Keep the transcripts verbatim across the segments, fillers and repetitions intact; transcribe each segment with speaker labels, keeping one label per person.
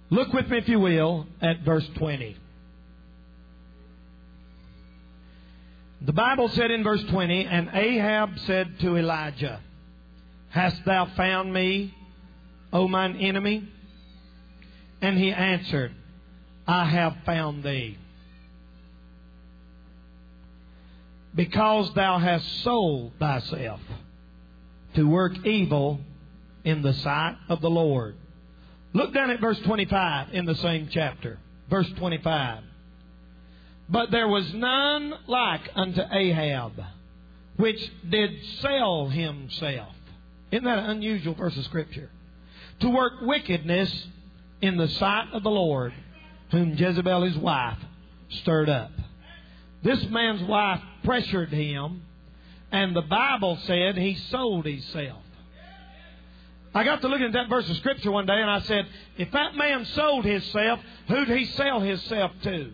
Speaker 1: Look with me, if you will, at verse twenty. The Bible said in verse twenty, "And Ahab said to Elijah, Hast thou found me, O mine enemy? And he answered, I have found thee, because thou hast sold thyself to work evil in the sight of the Lord." Look down at verse twenty-five in the same chapter. Verse twenty-five. "But there was none like unto Ahab, which did sell himself." Isn't that an unusual verse of Scripture? "To work wickedness in the sight of the Lord, whom Jezebel his wife stirred up." This man's wife pressured him, and the Bible said he sold himself. I got to looking at that verse of Scripture one day, and I said, if that man sold himself, who did he sell himself to?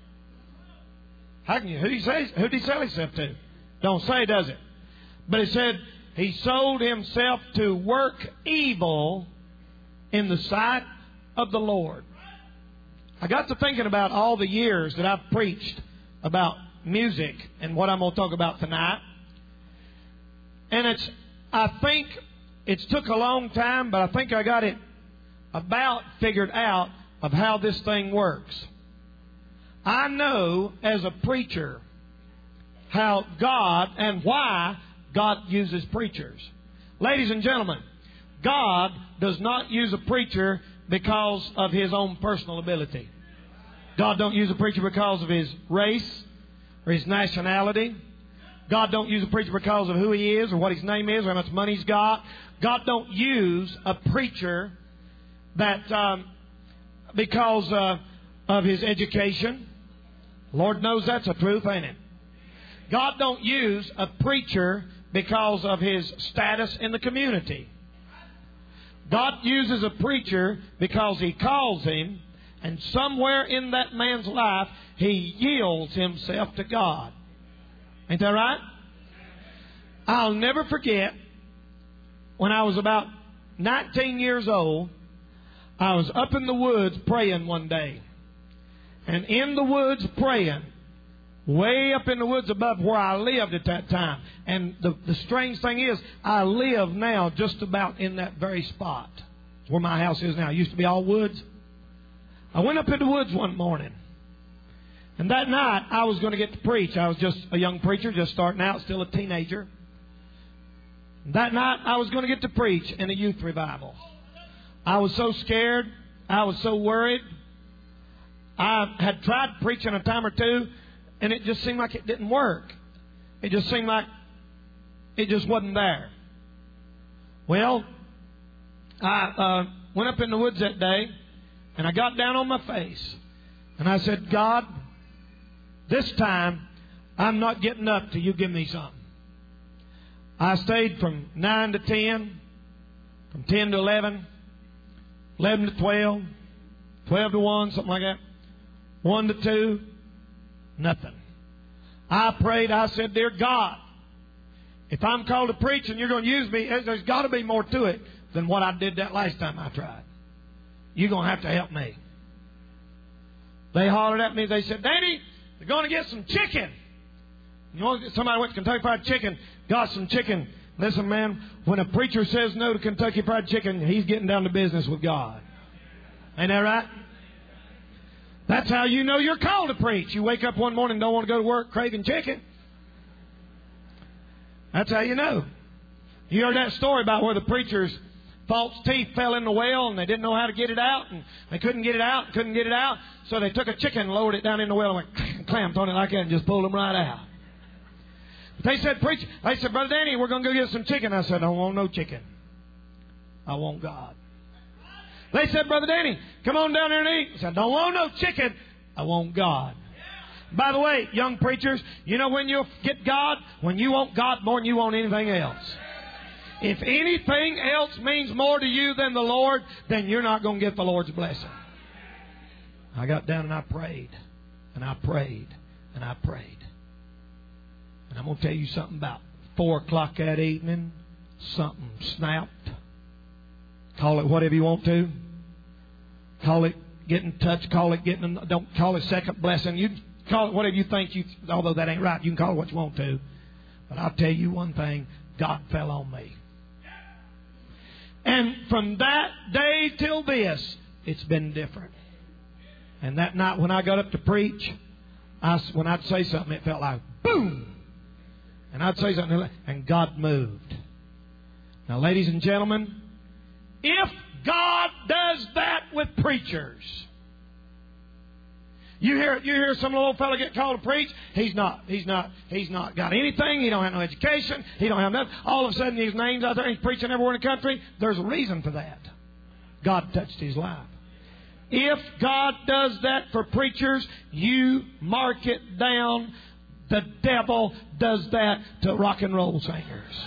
Speaker 1: How can you? Who did he say? Who did he sell himself to? Don't say, does it? But it said he sold himself to work evil in the sight of the Lord. I got to thinking about all the years that I've preached about music and what I'm going to talk about tonight. And it's, I think it's took a long time, but I think I got it about figured out of how this thing works. I know as a preacher how God and why God uses preachers. Ladies and gentlemen, God does not use a preacher because of his own personal ability. God don't use a preacher because of his race or his nationality. God don't use a preacher because of who he is or what his name is or how much money he's got. God don't use a preacher that um, because uh, of his education. Lord knows that's the truth, ain't it? God don't use a preacher because of his status in the community. God uses a preacher because he calls him, and somewhere in that man's life he yields himself to God. Ain't that right? I'll never forget when I was about nineteen years old, I was up in the woods praying one day. And in the woods praying, way up in the woods above where I lived at that time. And the, the strange thing is, I live now just about in that very spot. It's where my house is now. It used to be all woods. I went up in the woods one morning. And that night, I was going to get to preach. I was just a young preacher, just starting out, still a teenager. That night, I was going to get to preach in a youth revival. I was so scared. I was so worried. I had tried preaching a time or two, and it just seemed like it didn't work. It just seemed like it just wasn't there. Well, I uh, went up in the woods that day, and I got down on my face, and I said, God, this time I'm not getting up till you give me something. I stayed from nine to ten, from ten to eleven, eleven to twelve, twelve to one, something like that. one to two, nothing. I prayed, I said, dear God, if I'm called to preach and you're going to use me, there's got to be more to it than what I did that last time I tried. You're going to have to help me. They hollered at me, they said, Danny, they're going to get some chicken. You know, somebody went to Kentucky Fried Chicken, got some chicken. Listen, man, when a preacher says no to Kentucky Fried Chicken, he's getting down to business with God. Ain't that right? That's how you know you're called to preach. You wake up one morning and don't want to go to work craving chicken. That's how you know. You heard that story about where the preacher's false teeth fell in the well and they didn't know how to get it out, and they couldn't get it out, couldn't get it out, so they took a chicken and lowered it down in the well and went clamped on it like that and just pulled them right out. But they said, preach. They said, Brother Danny, we're going to go get some chicken. I said, I don't want no chicken. I want God. They said, Brother Danny, come on down there and eat. I said, I don't want no chicken. I want God. By the way, young preachers, you know when you'll get God? When you want God more than you want anything else. If anything else means more to you than the Lord, then you're not going to get the Lord's blessing. I got down and I prayed. And I prayed. And I prayed. And I'm going to tell you something about four o'clock that evening. Something snapped. Call it whatever you want to. Call it getting touched. Call it getting, don't call it second blessing. You call it whatever you think you, although that ain't right. You can call it what you want to. But I'll tell you one thing, God fell on me. And from that day till this, it's been different. And that night when I got up to preach, I, when I'd say something, it felt like boom. And I'd say something, and God moved. Now, ladies and gentlemen, if God does that with preachers, you hear you hear some little fellow get called to preach. He's not. He's not. He's not got anything. He don't have no education. He don't have nothing. All of a sudden, his name's out there. He's preaching everywhere in the country. There's a reason for that. God touched his life. If God does that for preachers, you mark it down. The devil does that to rock and roll singers.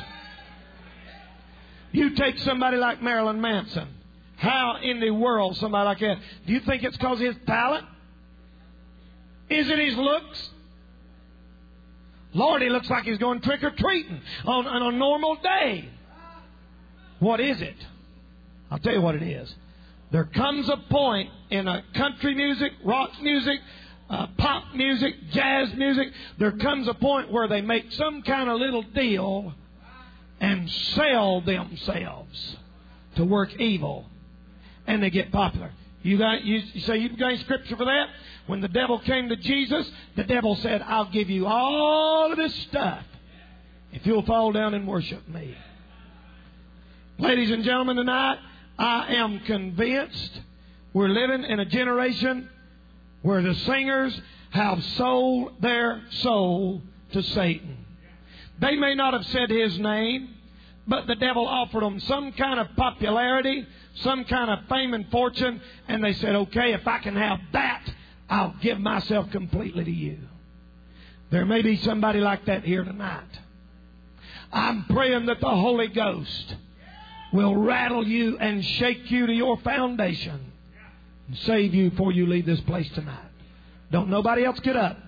Speaker 1: You take somebody like Marilyn Manson. How in the world somebody like that? Do you think it's because of his talent? Is it his looks? Lord, he looks like he's going trick-or-treating on, on a normal day. What is it? I'll tell you what it is. There comes a point in a country music, rock music, uh, pop music, jazz music, there comes a point where they make some kind of little deal and sell themselves to work evil. And they get popular. You got you, you say you've got any scripture for that? When the devil came to Jesus, the devil said, I'll give you all of this stuff if you'll fall down and worship me. Ladies and gentlemen, tonight, I am convinced we're living in a generation where the singers have sold their soul to Satan. They may not have said his name, but the devil offered them some kind of popularity, some kind of fame and fortune, and they said, okay, if I can have that, I'll give myself completely to you. There may be somebody like that here tonight. I'm praying that the Holy Ghost will rattle you and shake you to your foundation and save you before you leave this place tonight. Don't nobody else get up.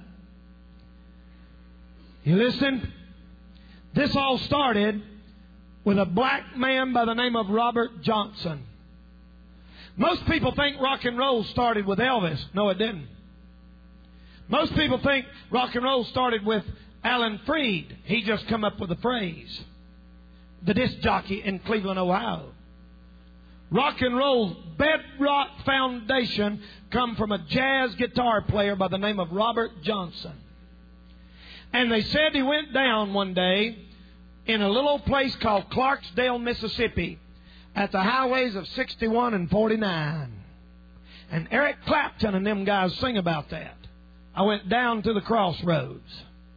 Speaker 1: You listen? This all started with a black man by the name of Robert Johnson. Most people think rock and roll started with Elvis. No, it didn't. Most people think rock and roll started with Alan Freed. He just come up with the phrase. The disc jockey in Cleveland, Ohio. Rock and roll's bedrock foundation come from a jazz guitar player by the name of Robert Johnson. And they said he went down one day in a little place called Clarksdale, Mississippi, at the highways of sixty-one and forty-nine. And Eric Clapton and them guys sing about that. I went down to the crossroads.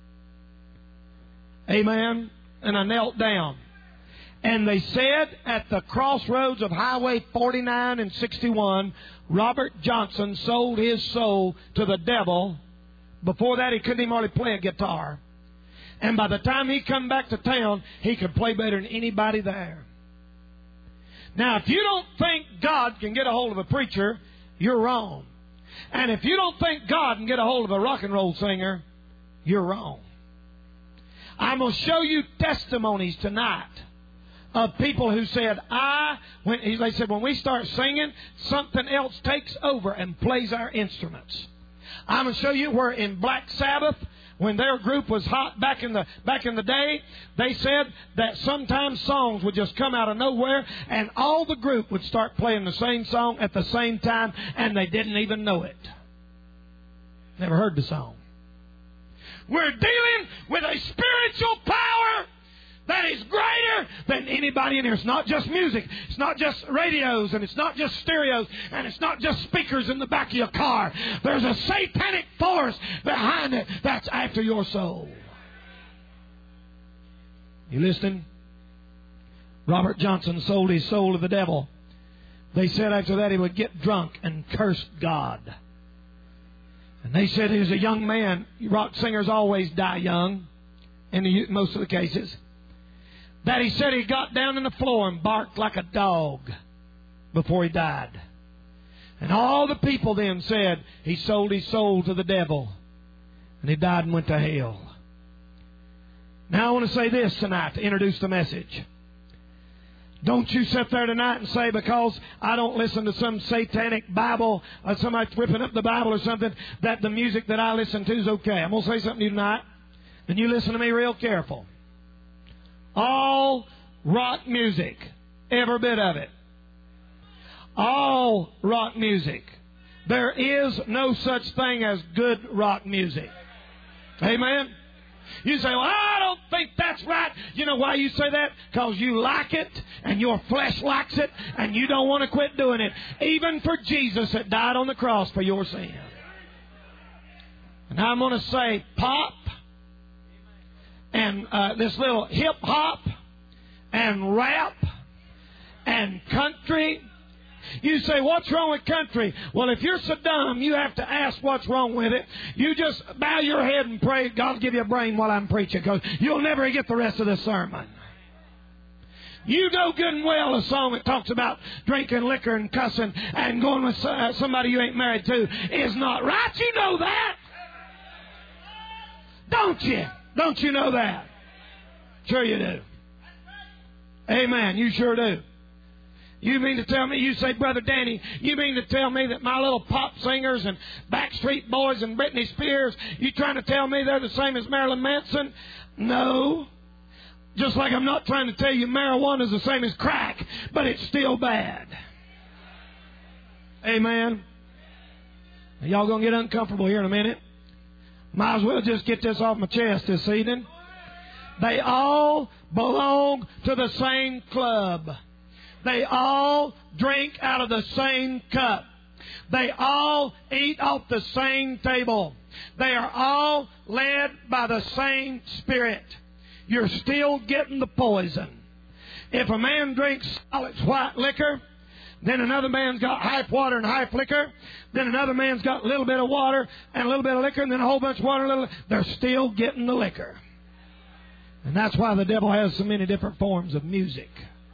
Speaker 1: Amen. And I knelt down. And they said at the crossroads of Highway forty-nine and sixty-one, Robert Johnson sold his soul to the devil. Before that, he couldn't even hardly play a guitar. And by the time he come back to town, he could play better than anybody there. Now, if you don't think God can get a hold of a preacher, you're wrong. And if you don't think God can get a hold of a rock and roll singer, you're wrong. I'm going to show you testimonies tonight of people who said, I, when they said, when we start singing, something else takes over and plays our instruments. I'm going to show you where in Black Sabbath, when their group was hot back in the back in the day, they said that sometimes songs would just come out of nowhere and all the group would start playing the same song at the same time and they didn't even know it. Never heard the song. We're dealing with a spiritual power that is greater than anybody in here. It's not just music. It's not just radios, and it's not just stereos, and it's not just speakers in the back of your car. There's a satanic force behind it that's after your soul. You listening? Robert Johnson sold his soul to the devil. They said after that he would get drunk and curse God. And they said he was a young man. Rock singers always die young in the, most of the cases. That he said he got down on the floor and barked like a dog before he died. And all the people then said he sold his soul to the devil. And he died and went to hell. Now I want to say this tonight to introduce the message. Don't you sit there tonight and say, because I don't listen to some satanic Bible, or somebody ripping up the Bible or something, that the music that I listen to is okay. I'm going to say something to you tonight, and you listen to me real careful. All rock music, every bit of it. All rock music. There is no such thing as good rock music. Amen? You say, well, I don't think that's right. You know why you say that? Because you like it, and your flesh likes it, and you don't want to quit doing it. Even for Jesus that died on the cross for your sin. And I'm going to say pop, and uh, this little hip-hop, and rap, and country. You say, what's wrong with country? Well, if you're so dumb, you have to ask what's wrong with it. You just bow your head and pray, God will give you a brain while I'm preaching, because you'll never get the rest of the sermon. You know good and well a song that talks about drinking liquor and cussing and going with somebody you ain't married to is not right. You know that. Don't you? Don't you know that? Sure you do. Amen. You sure do. You mean to tell me, you say, Brother Danny, you mean to tell me that my little pop singers and Backstreet Boys and Britney Spears, you trying to tell me they're the same as Marilyn Manson? No. Just like I'm not trying to tell you marijuana is the same as crack, but it's still bad. Amen. Y'all going to get uncomfortable here in a minute. Might as well just get this off my chest this evening. They all belong to the same club. They all drink out of the same cup. They all eat off the same table. They are all led by the same Spirit. You're still getting the poison. If a man drinks solid white liquor, then another man's got half water and half liquor, then another man's got a little bit of water and a little bit of liquor, and then a whole bunch of water and a little, they're still getting the liquor. And that's why the devil has so many different forms of music.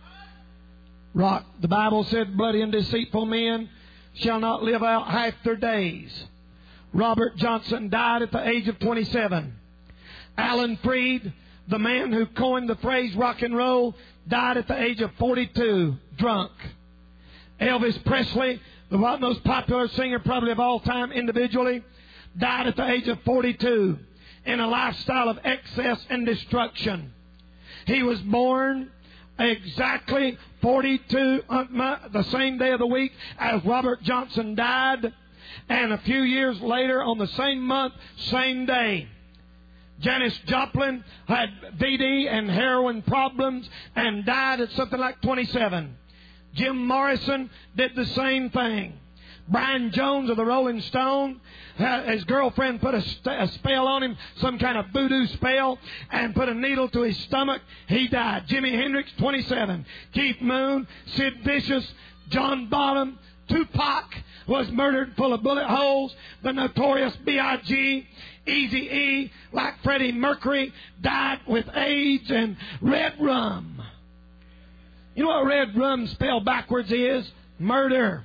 Speaker 1: Rock. The Bible said, bloody and deceitful men shall not live out half their days. Robert Johnson died at the age of twenty-seven. Alan Freed, the man who coined the phrase rock and roll, died at the age of forty-two, drunk. Elvis Presley, the most popular singer probably of all time individually, died at the age of forty-two in a lifestyle of excess and destruction. He was born exactly forty-two, the same day of the week as Robert Johnson died. And a few years later, on the same month, same day, Janis Joplin had V D and heroin problems and died at something like twenty-seven. Jim Morrison did the same thing. Brian Jones of the Rolling Stone, his girlfriend put a, st- a spell on him, some kind of voodoo spell, and put a needle to his stomach. He died. Jimi Hendrix, twenty-seven. Keith Moon, Sid Vicious, John Bonham, Tupac was murdered full of bullet holes. The notorious B I G, Eazy-E, like Freddie Mercury, died with AIDS and red rum. You know what red rum spelled backwards is? Murder.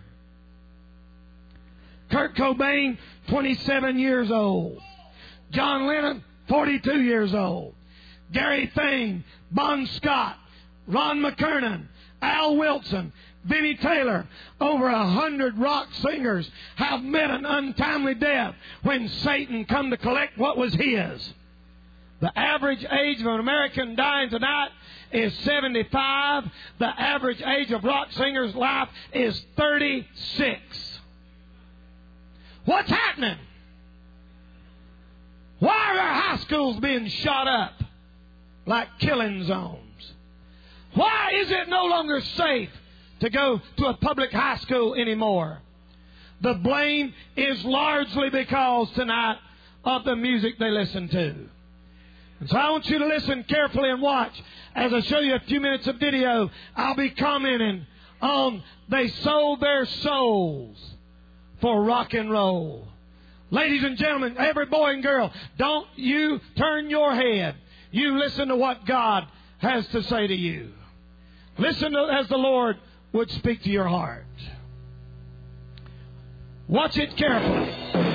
Speaker 1: Kurt Cobain, twenty-seven years old. John Lennon, forty-two years old. Gary Thane, Bon Scott, Ron McKernan, Al Wilson, Vinnie Taylor, over a hundred rock singers have met an untimely death when Satan come to collect what was his. The average age of an American dying tonight is seventy-five. The average age of rock singers' life is thirty-six. What's happening? Why are our high schools being shot up like killing zones? Why is it no longer safe to go to a public high school anymore? The blame is largely because tonight of the music they listen to. And so I want you to listen carefully and watch. As I show you a few minutes of video, I'll be commenting on they sold their souls for rock and roll. Ladies and gentlemen, every boy and girl, don't you turn your head. You listen to what God has to say to you. Listen to, as the Lord would speak to your heart. Watch it carefully.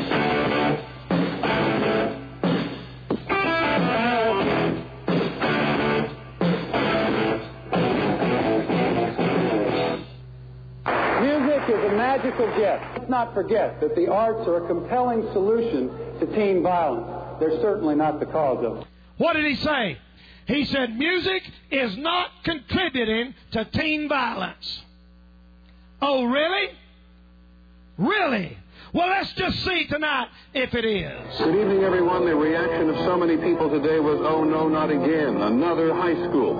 Speaker 2: magical gift. Let's not forget that the arts are a compelling solution to teen violence. They're certainly not the cause of it.
Speaker 1: What did he say? He said music is not contributing to teen violence. Oh, really? Really? Well, let's just see tonight if it is.
Speaker 3: Good evening, everyone. The reaction of so many people today was, oh, no, not again. Another high school.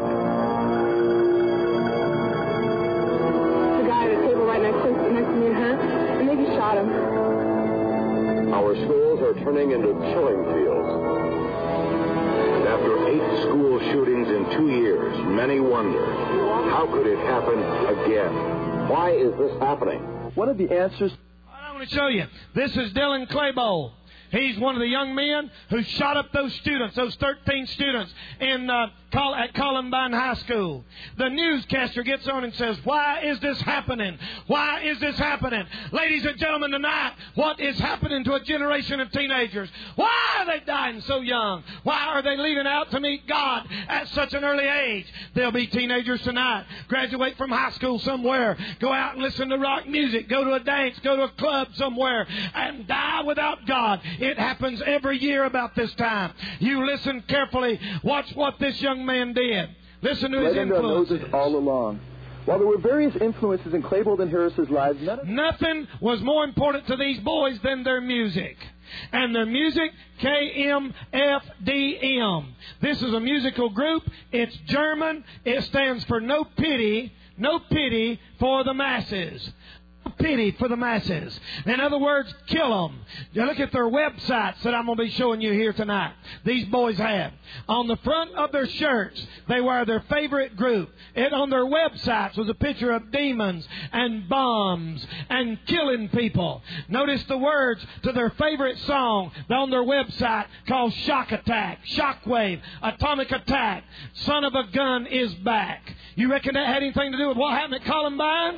Speaker 4: The guy at the table right next to, next to me and her, and they just shot him.
Speaker 3: Our schools are turning into killing fields. And after eight school shootings in two years, many wonder, how could it happen again? Why is this happening?
Speaker 2: One of the answers...
Speaker 1: I want to show you. This is Dylan Claiborne. He's one of the young men who shot up those students, those thirteen students in uh, Col- at Columbine High School. The newscaster gets on and says, why is this happening? Why is this happening? Ladies and gentlemen, tonight, what is happening to a generation of teenagers? Why are they dying so young? Why are they leaving out to meet God at such an early age? There'll be teenagers tonight, graduate from high school somewhere, go out and listen to rock music, go to a dance, go to a club somewhere, and die without God. It happens every year about this time. You listen carefully. Watch what this young man did. Listen to his influences.
Speaker 2: all along. While there were various influences in Claiborne and Harris's lives, none of
Speaker 1: Nothing was more important to these boys than their music. And their music, K M F D M. This is a musical group. It's German. It stands for No Pity, No Pity for the Masses. Pity for the masses. In other words, kill them. You look at their websites that I'm going to be showing you here tonight. These boys have. On the front of their shirts, they wear their favorite group. It on their websites was a picture of demons and bombs and killing people. Notice the words to their favorite song on their website called Shock Attack, Shockwave, Atomic Attack, Son of a Gun is Back. You reckon that had anything to do with what happened at Columbine?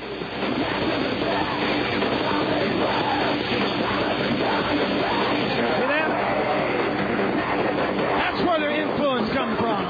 Speaker 1: That's where their influence comes from.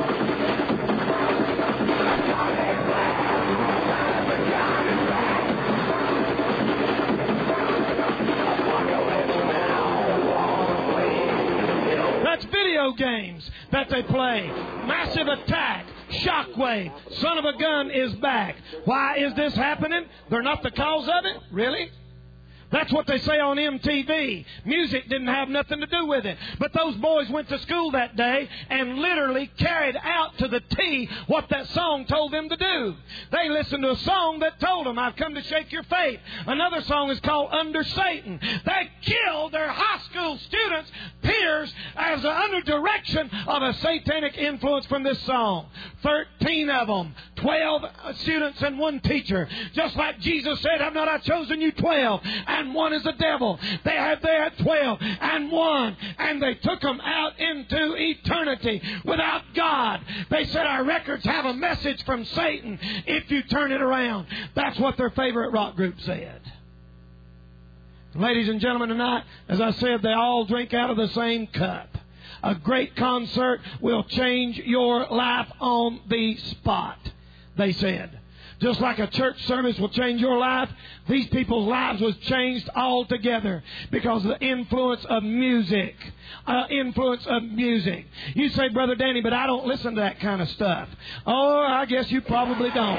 Speaker 1: That's video games that they play. Massive Attack, Shockwave, Son of a Gun is Back. Why is this happening? They're not the cause of it? Really? That's what they say on M T V. Music didn't have nothing to do with it. But those boys went to school that day and literally carried out to the T what that song told them to do. They listened to a song that told them, I've come to shake your faith. Another song is called Under Satan. They killed their high school students, peers, as a, under direction of a satanic influence from this song. Thirteen of them, twelve students and one teacher. Just like Jesus said, have not I chosen you twelve? And one is the devil. They had there twelve and one, and they took them out into eternity without God. They said our records have a message from Satan if you turn it around. That's what their favorite rock group said. Ladies and gentlemen, tonight, as I said, they all drink out of the same cup. A great concert will change your life on the spot, they said. Just like a church service will change your life, these people's lives was changed altogether because of the influence of music. Uh, influence of music. You say, Brother Danny, but I don't listen to that kind of stuff. Oh, I guess you probably don't.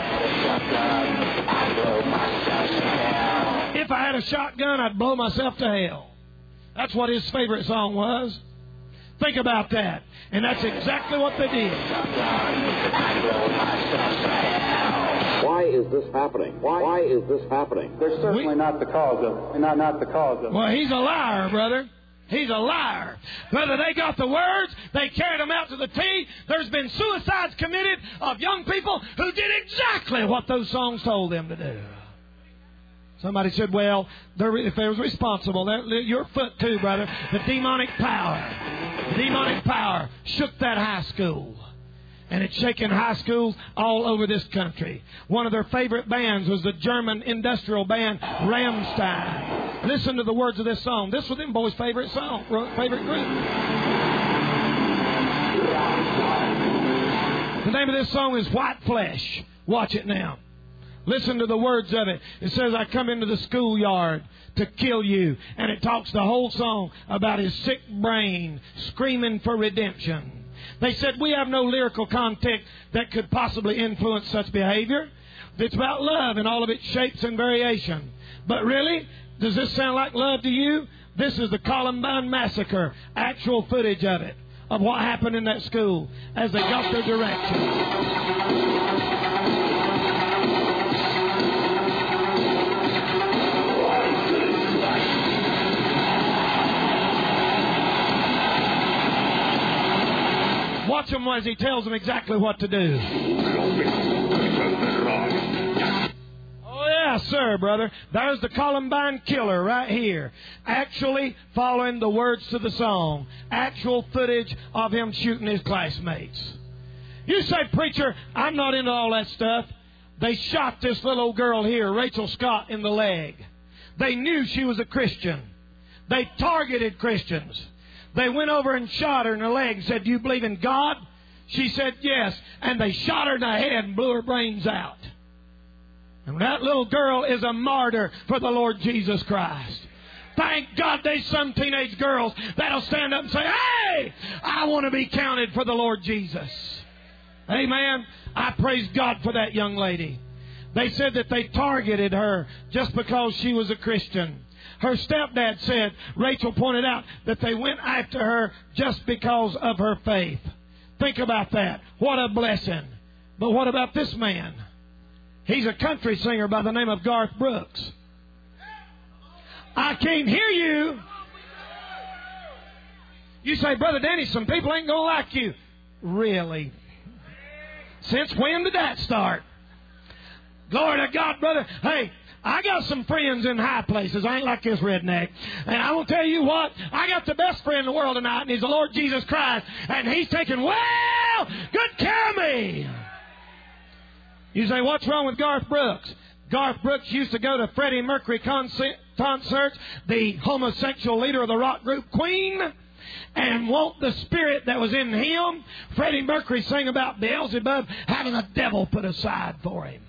Speaker 1: If I had a shotgun, I'd blow myself to hell. That's what his favorite song was. Think about that. And that's exactly what they did.
Speaker 3: Why is this happening? Why, Why is this happening?
Speaker 2: They're certainly we, not the cause of it. Not, not the cause of it.
Speaker 1: Well, he's a liar, brother. He's a liar. Whether they got the words, they carried them out to the T. There's been suicides committed of young people who did exactly what those songs told them to do. Somebody said, well, if they was responsible, your foot too, brother. The demonic power, the demonic power shook that high school. And it's shaking high schools all over this country. One of their favorite bands was the German industrial band Rammstein. Listen to the words of this song. This was them boys' favorite song, favorite group. The name of this song is White Flesh. Watch it now. Listen to the words of it. It says, I come into the schoolyard to kill you. And it talks the whole song about his sick brain screaming for redemption. They said, we have no lyrical content that could possibly influence such behavior. It's about love in all of its shapes and variation. But really, does this sound like love to you? This is the Columbine Massacre, actual footage of it, of what happened in that school as they got their direction. Watch him as he tells them exactly what to do. Oh, yeah, sir, brother. There's the Columbine killer right here. Actually following the words to the song. Actual footage of him shooting his classmates. You say, preacher, I'm not into all that stuff. They shot this little girl here, Rachel Scott, in the leg. They knew she was a Christian. They targeted Christians. They went over and shot her in the leg and said, do you believe in God? She said, yes. And they shot her in the head and blew her brains out. And that little girl is a martyr for the Lord Jesus Christ. Thank God there's some teenage girls that'll stand up and say, hey, I want to be counted for the Lord Jesus. Amen. I praise God for that young lady. They said that they targeted her just because she was a Christian. Her stepdad said, Rachel pointed out, that they went after her just because of her faith. Think about that. What a blessing. But what about this man? He's a country singer by the name of Garth Brooks. I can't hear you. You say, Brother Danny, some people ain't going to like you. Really? Since when did that start? Glory to God, brother. Hey, I got some friends in high places. I ain't like this redneck. And I will tell you what, I got the best friend in the world tonight, and he's the Lord Jesus Christ. And he's taking well good care of me. You say, what's wrong with Garth Brooks? Garth Brooks used to go to Freddie Mercury concert, concerts, the homosexual leader of the rock group Queen, and want the spirit that was in him. Freddie Mercury sang about Beelzebub having a devil put aside for him.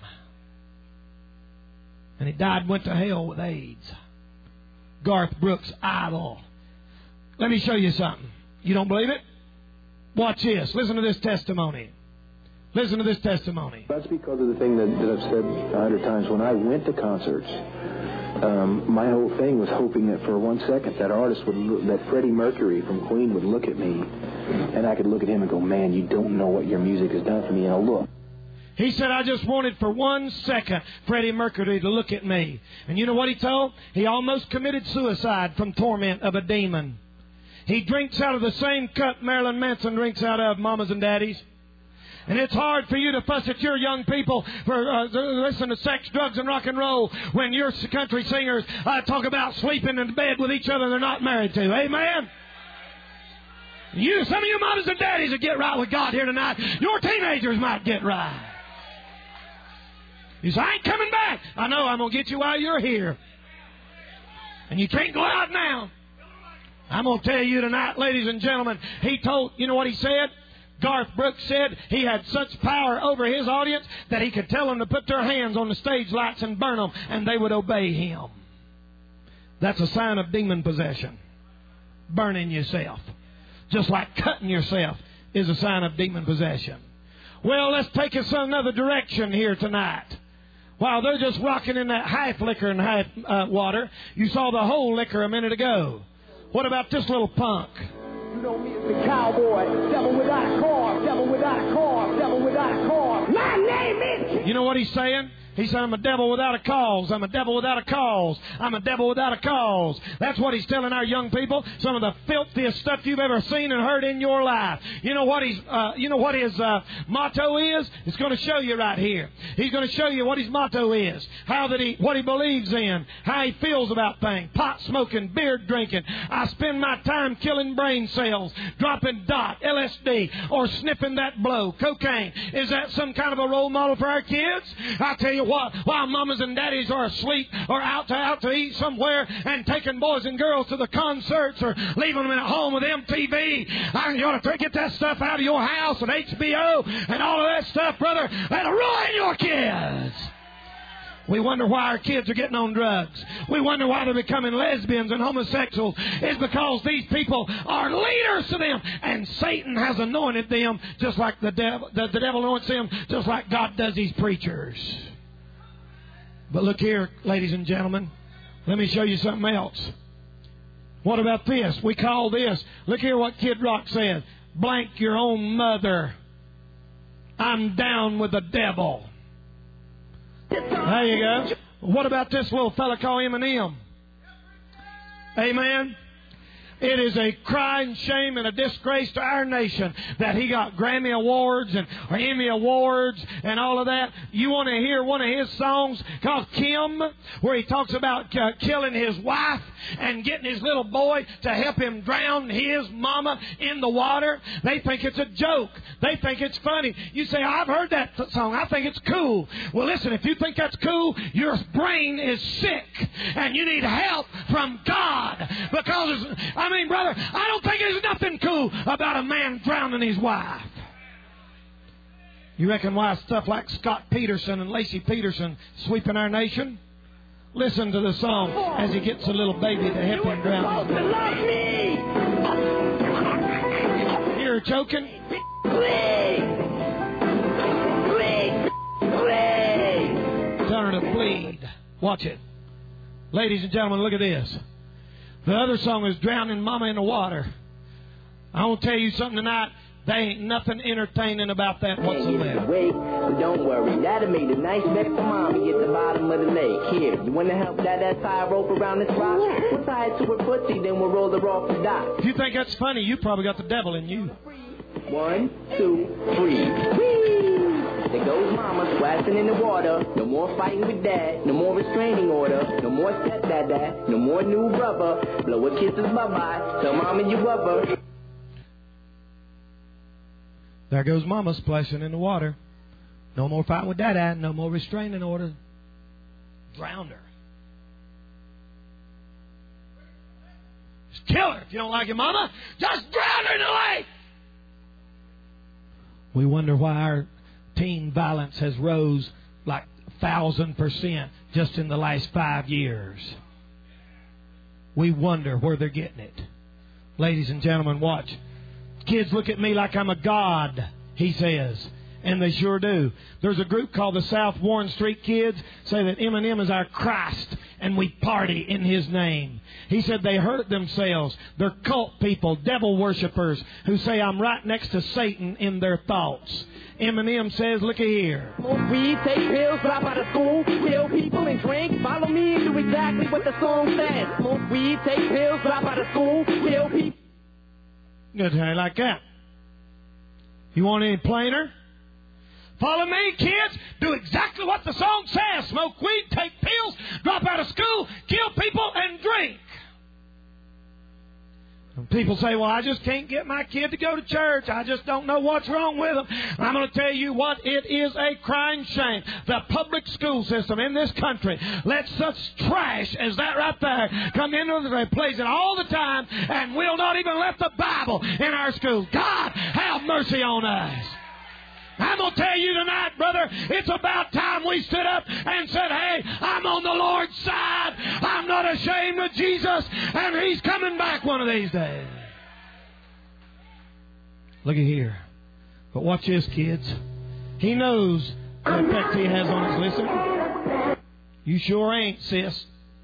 Speaker 1: And he died and went to hell with AIDS. Garth Brooks' idol. Let me show you something. You don't believe it? Watch this. Listen to this testimony. Listen to this testimony.
Speaker 5: That's because of the thing that, that I've said a hundred times. When I went to concerts, um, my whole thing was hoping that for one second that artist would look, that Freddie Mercury from Queen would look at me, and I could look at him and go, man, you don't know what your music has done for me. And I'll look.
Speaker 1: He said, I just wanted for one second Freddie Mercury to look at me. And you know what he told? He almost committed suicide from torment of a demon. He drinks out of the same cup Marilyn Manson drinks out of, mamas and daddies. And it's hard for you to fuss at your young people for uh, listening to sex, drugs, and rock and roll when your country singers uh, talk about sleeping in bed with each other they're not married to. Amen? You, some of you mamas and daddies will get right with God here tonight. Your teenagers might get right. You say, I ain't coming back. I know, I'm going to get you while you're here. And you can't go out now. I'm going to tell you tonight, ladies and gentlemen, he told, you know what he said? Garth Brooks said he had such power over his audience that he could tell them to put their hands on the stage lights and burn them, and they would obey him. That's a sign of demon possession. Burning yourself. Just like cutting yourself is a sign of demon possession. Well, let's take us another direction here tonight. While they're just rocking in that half liquor and half uh, water, you saw the whole liquor a minute ago. What about this little punk?
Speaker 6: You know me as the cowboy, devil without a car, devil without a car, devil without a car. My name is...
Speaker 1: You know what he's saying? He said, I'm a devil without a cause. I'm a devil without a cause. I'm a devil without a cause. That's what he's telling our young people. Some of the filthiest stuff you've ever seen and heard in your life. You know what he's, uh, you know what his uh, motto is? It's going to show you right here. He's going to show you what his motto is. How that he, what he believes in. How he feels about things. Pot smoking, beer drinking. I spend my time killing brain cells, dropping dot, L S D, or sniffing that blow, cocaine. Is that some kind of a role model for our kids? I tell you what, while mamas and daddies are asleep or out to out to eat somewhere and taking boys and girls to the concerts or leaving them at home with M T V, I, you ought to get that stuff out of your house and H B O and all of that stuff, brother. That'll ruin your kids. We wonder why our kids are getting on drugs. We wonder why they're becoming lesbians and homosexuals. It's because these people are leaders to them. And Satan has anointed them just like the devil, the, the devil anoints them, just like God does these preachers. But look here, ladies and gentlemen. Let me show you something else. What about this? We call this, look here what Kid Rock said. Blank your own mother. I'm down with the devil. There you go. What about this little fella called Eminem? Amen. It is a crying shame and a disgrace to our nation that he got Grammy Awards and or Emmy Awards and all of that. You want to hear one of his songs called Kim, where he talks about uh, killing his wife and getting his little boy to help him drown his mama in the water? They think it's a joke. They think it's funny. You say, I've heard that song. I think it's cool. Well, listen, if you think that's cool, your brain is sick and you need help from God. Because, I mean, brother, I don't think there's nothing cool about a man drowning his wife. You reckon why stuff like Scott Peterson and Lacey Peterson sweeping our nation? Listen to the song as he gets a little baby to help him drown his wife. Hear her choking? Please! Please! Please! Tell her to bleed. Watch it. Ladies and gentlemen, look at this. The other song is Drowning Mama in the Water. I want to tell you something tonight. There ain't nothing entertaining about that whatsoever.
Speaker 7: Wait, but don't worry. Daddy made a nice bed for Mommy at the bottom of the lake. Here, you want to help Dad tie a rope around this rock? We'll tie it to her footsie, then we'll roll her off the dock.
Speaker 1: If you think that's funny, you probably got the devil in you.
Speaker 7: One, two, three. Whee! There goes Mama splashing in the water. No more fighting with Dad. No more restraining order. No more step-dad-dad. No more new brother. Blow her kisses bye-bye. Tell Mama you love her.
Speaker 1: There goes Mama splashing in the water. No more fighting with Dad. No more restraining order. Drowned her. Just kill her if you don't like your Mama. Just drown her in the lake. We wonder why our teen violence has rose like a thousand percent just in the last five years. We wonder where they're getting it. Ladies and gentlemen, watch. Kids look at me like I'm a god, he says. And they sure do. There's a group called the South Warren Street Kids, say that Eminem is our Christ, and we party in his name. He said they hurt themselves. They're cult people, devil worshippers, who say I'm right next to Satan in their thoughts. Eminem says, look here.
Speaker 6: Weed, take pills, drop out of school, kill people and drink. Follow me and do exactly what the song says. Smoke weed, take pills, drop out of school, kill people.
Speaker 1: Good, how you like that? You want any plainer? Follow me, kids. Do exactly what the song says. Smoke weed, take pills, drop out of school, kill people, and drink. And people say, well, I just can't get my kid to go to church. I just don't know what's wrong with them. I'm going to tell you what, it is a crying shame. The public school system in this country lets such trash as that right there come into the plays it all the time, and we'll not even let the Bible in our schools. God, have mercy on us. I'm going to tell you tonight, brother, it's about time we stood up and said, hey, I'm on the Lord's side. I'm not ashamed of Jesus, and He's coming back one of these days. Look at here. But watch this, kids. He knows the effect he has on his listener. You sure ain't, sis.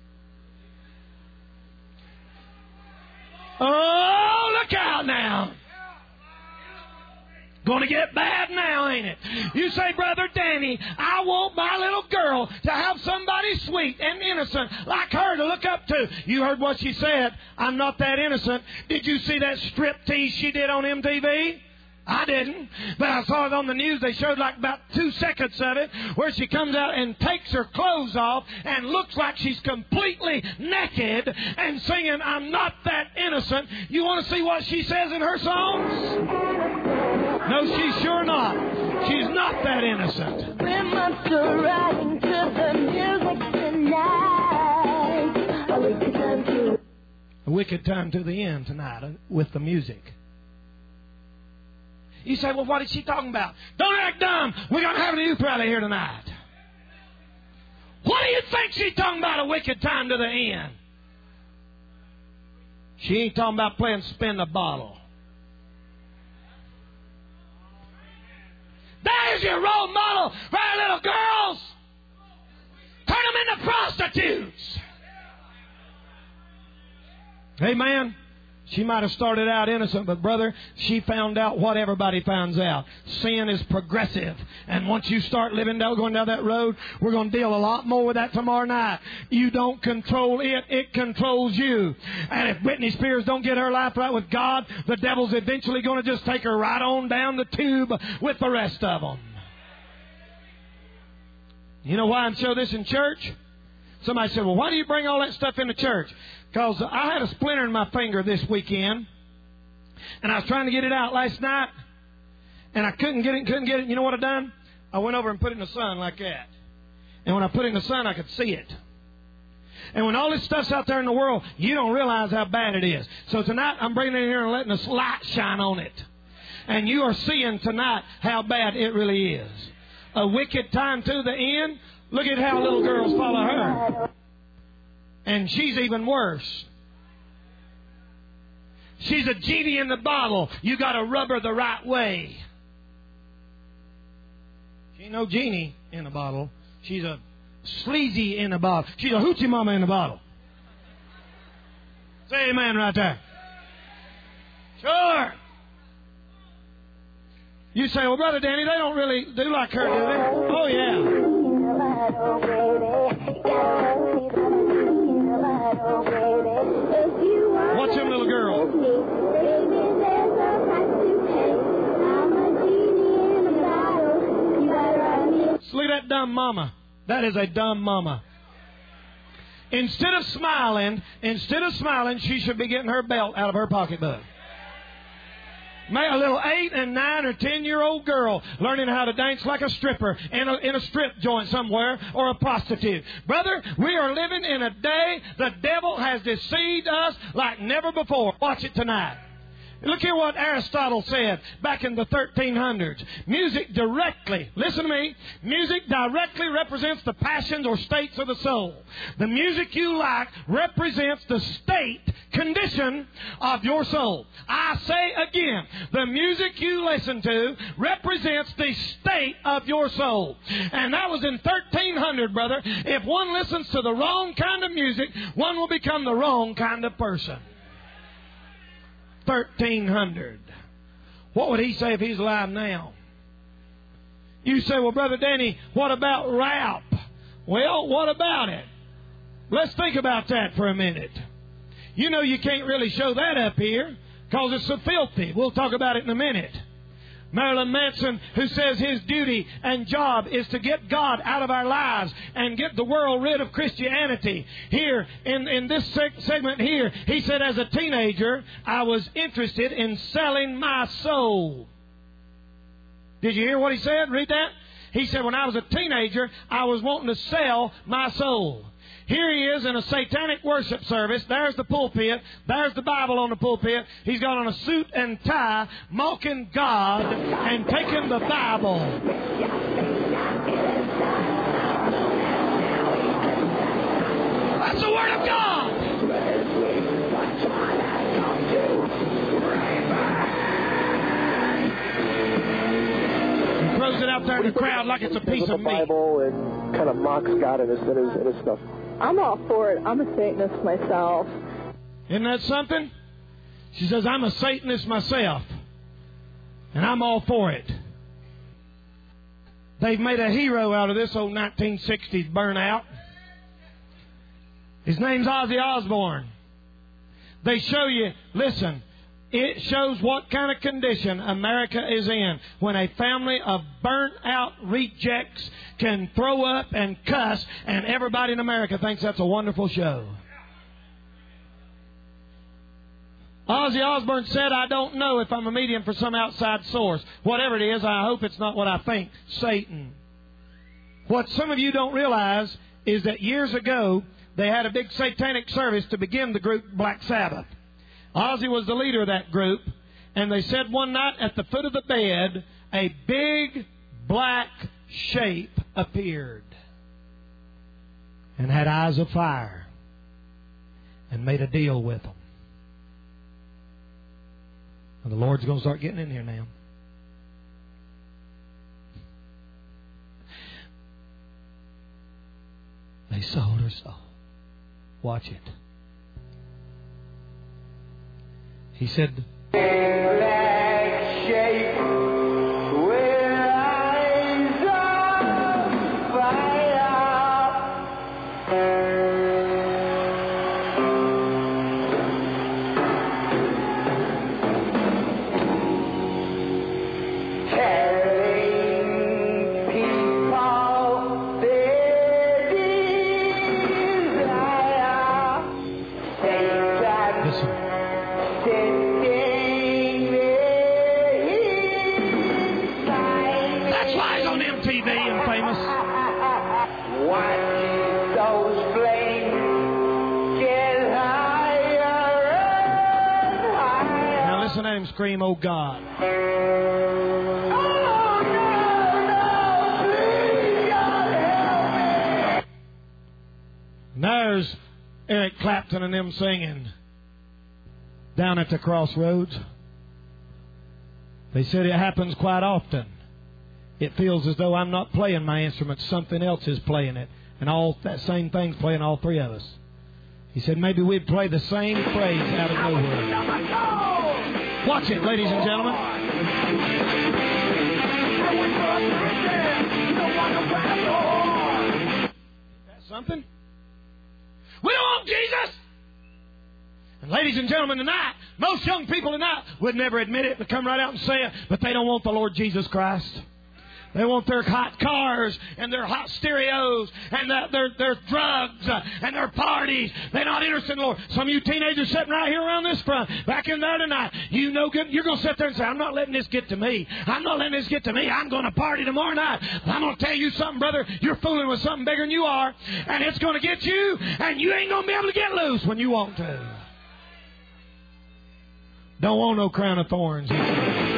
Speaker 1: Oh, look out now. Going to get bad now, ain't it? You say, Brother Danny, I want my little girl to have somebody sweet and innocent like her to look up to. You heard what she said. I'm not that innocent. Did you see that strip tease she did on M T V? I didn't, but I saw it on the news. They showed like about two seconds of it where she comes out and takes her clothes off and looks like she's completely naked and singing, I'm not that innocent. You want to see what she says in her songs? No, she's sure not. She's not that innocent.
Speaker 8: We must riding to the music tonight. A wicked time to
Speaker 1: A wicked time to the end tonight uh, with the music. You say, well, what is she talking about? Don't act dumb. We're going to have a youth rally here tonight. What do you think she's talking about, a wicked time to the end? She ain't talking about playing spin the bottle. There's your role model for our little girls. Turn them into prostitutes. Amen. She might have started out innocent, but brother, she found out what everybody finds out. Sin is progressive. And once you start living down, going down that road, we're going to deal a lot more with that tomorrow night. You don't control it, it controls you. And if Britney Spears don't get her life right with God, the devil's eventually going to just take her right on down the tube with the rest of them. You know why I'm showing this in church? Somebody said, well, why do you bring all that stuff into church? Because I had a splinter in my finger this weekend, and I was trying to get it out last night, and I couldn't get it, couldn't get it. You know what I done? I went over and put it in the sun like that. And when I put it in the sun, I could see it. And when all this stuff's out there in the world, you don't realize how bad it is. So tonight, I'm bringing it in here and letting this light shine on it. And you are seeing tonight how bad it really is. A wicked time to the end. Look at how little girls follow her. And she's even worse. She's a genie in the bottle. You got to rub her the right way. She ain't no genie in the bottle. She's a sleazy in the bottle. She's a hoochie mama in the bottle. Say amen right there. Sure. You say, well, Brother Danny, they don't really do like her, do they? Oh, yeah. Watch them little girls. Look at that dumb mama. That is a dumb mama. Instead of smiling, instead of smiling, she should be getting her belt out of her pocketbook. May a little eight and nine or ten year old girl learning how to dance like a stripper in a, in a strip joint somewhere or a prostitute. Brother, we are living in a day the devil has deceived us like never before. Watch it tonight. Look at what Aristotle said back in the thirteen hundreds. Music directly, listen to me, music directly represents the passions or states of the soul. The music you like represents the state, condition of your soul. I say again, the music you listen to represents the state of your soul. And that was in thirteen hundred, brother. If one listens to the wrong kind of music, one will become the wrong kind of person. thirteen hundred. What would he say if he's alive now? You say, well, Brother Danny, what about rap? Well, what about it? Let's think about that for a minute. You know you can't really show that up here because it's so filthy. We'll talk about it in a minute. Marilyn Manson, who says his duty and job is to get God out of our lives and get the world rid of Christianity. Here, in, in this seg- segment here, he said, as a teenager, I was interested in selling my soul. Did you hear what he said? Read that. He said, when I was a teenager, I was wanting to sell my soul. Here he is in a satanic worship service. There's the pulpit. There's the Bible on the pulpit. He's got on a suit and tie, mocking God and taking the Bible. That's the Word of God. He throws it out there in the crowd like it's a piece of meat.
Speaker 9: Bible and kind of mocks God in his, in his, in his stuff.
Speaker 4: I'm all for it. I'm a Satanist myself.
Speaker 1: Isn't that something? She says, I'm a Satanist myself. And I'm all for it. They've made a hero out of this old nineteen sixties burnout. His name's Ozzy Osbourne. They show you, listen, it shows what kind of condition America is in when a family of burnt-out rejects can throw up and cuss, and everybody in America thinks that's a wonderful show. Ozzy Osbourne said, I don't know if I'm a medium for some outside source. Whatever it is, I hope it's not what I think. Satan. What some of you don't realize is that years ago, they had a big satanic service to begin the group Black Sabbath. Ozzy was the leader of that group, and they said one night at the foot of the bed, a big black shape appeared. and had eyes of fire and made a deal with them. And the Lord's going to start getting in here now. They sold her soul. Watch it. He said, scream, oh God. Oh, no, no, please, God, help me. And there's Eric Clapton and them singing down at the crossroads. They said it happens quite often. It feels as though I'm not playing my instrument, something else is playing it. And all that same thing's playing all three of us. He said maybe we'd play the same phrase out of nowhere. Watch it, ladies and gentlemen. That's something. We don't want Jesus. And ladies and gentlemen, tonight, most young people tonight would never admit it, but come right out and say it, but they don't want the Lord Jesus Christ. They want their hot cars and their hot stereos and the, their their drugs uh, and their parties. They're not interested in the Lord. Some of you teenagers sitting right here around this front, back in there tonight, you know good. You're going to sit there and say, I'm not letting this get to me. I'm not letting this get to me. I'm going to party tomorrow night. I'm going to tell you something, brother. You're fooling with something bigger than you are. And it's going to get you. And you ain't going to be able to get loose when you want to. Don't want no crown of thorns. He said.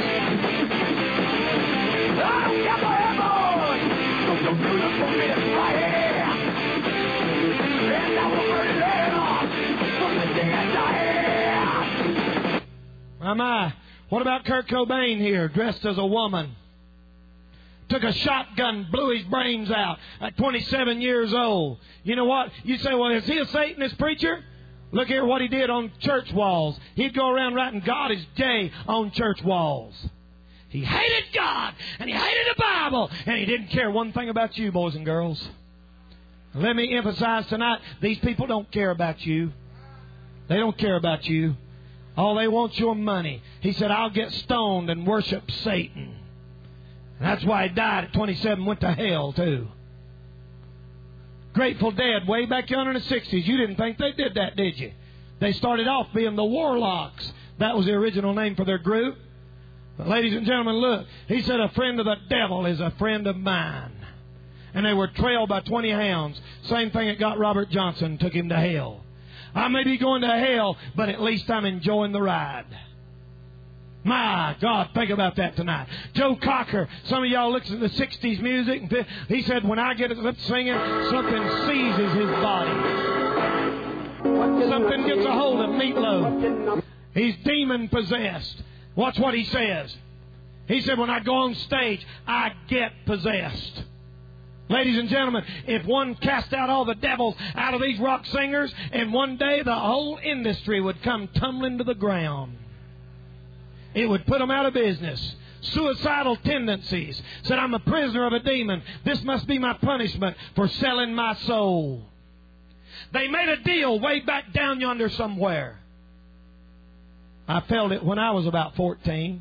Speaker 1: My, my. What about Kurt Cobain here, dressed as a woman? Took a shotgun, blew his brains out at twenty-seven years old. You know what? You say, well, is he a Satanist preacher? Look here what he did on church walls. He'd go around writing God is gay on church walls. He hated God, and he hated the Bible, and he didn't care one thing about you, boys and girls. Let me emphasize tonight, these people don't care about you. They don't care about you. All they want's your money. He said, I'll get stoned and worship Satan. And that's why he died at twenty-seven, went to hell too. Grateful Dead, way back yonder in the sixties, you didn't think they did that, did you? They started off being the Warlocks. That was the original name for their group. But ladies and gentlemen, look, he said a friend of the devil is a friend of mine. And they were trailed by twenty hounds. Same thing that got Robert Johnson, took him to hell. I may be going to hell, but at least I'm enjoying the ride. My God, think about that tonight. Joe Cocker, some of y'all listen to the sixties music. He said, when I get up singing, something seizes his body. Something gets a hold of Meatloaf. He's demon-possessed. Watch what he says. He said, when I go on stage, I get possessed. Ladies and gentlemen, if one cast out all the devils out of these rock singers, and one day the whole industry would come tumbling to the ground. It would put them out of business. Suicidal tendencies. Said, I'm a prisoner of a demon. This must be my punishment for selling my soul. They made a deal way back down yonder somewhere. I felt it when I was about fourteen.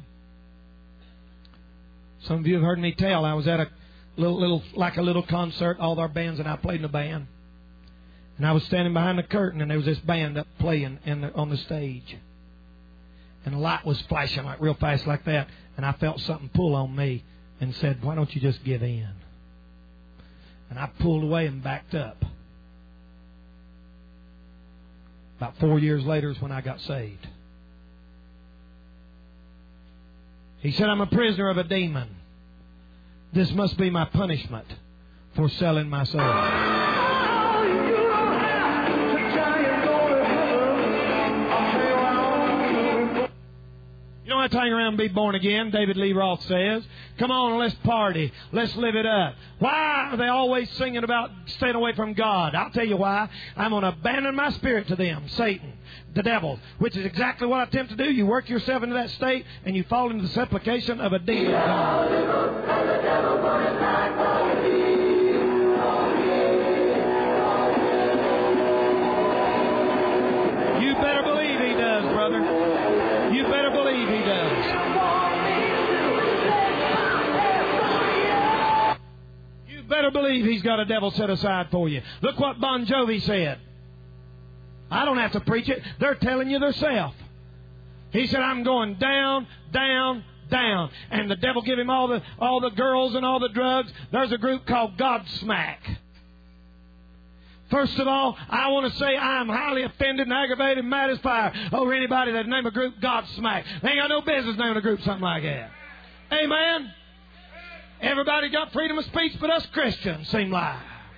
Speaker 1: Some of you have heard me tell I was at a little, little, like a little concert. All our bands and I played in a band. And I was standing behind the curtain, and there was this band up playing in the, on the stage. And the light was flashing like real fast like that. And I felt something pull on me and said, why don't you just give in? And I pulled away and backed up. About four years later is when I got saved. He said, I'm a prisoner of a demon. This must be my punishment for selling my soul. let's hang around and be born again, David Lee Roth says. Come on, let's party. Let's live it up. Why are they always singing about staying away from God? I'll tell you why. I'm going to abandon my spirit to them, Satan, the devil, which is exactly what I attempt to do. You work yourself into that state, and you fall into the supplication of a demon God. You better believe he does, brother. You better believe he does. You better believe he's got a devil set aside for you. Look what Bon Jovi said. I don't have to preach it. They're telling you themselves. He said, I'm going down, down, down. And the devil give him all the all the girls and all the drugs. There's a group called Godsmack. First of all, I want to say I am highly offended and aggravated and mad as fire over anybody that name a group Godsmack. They ain't got no business naming a group something like that. Amen? Everybody got freedom of speech but us Christians, seem like.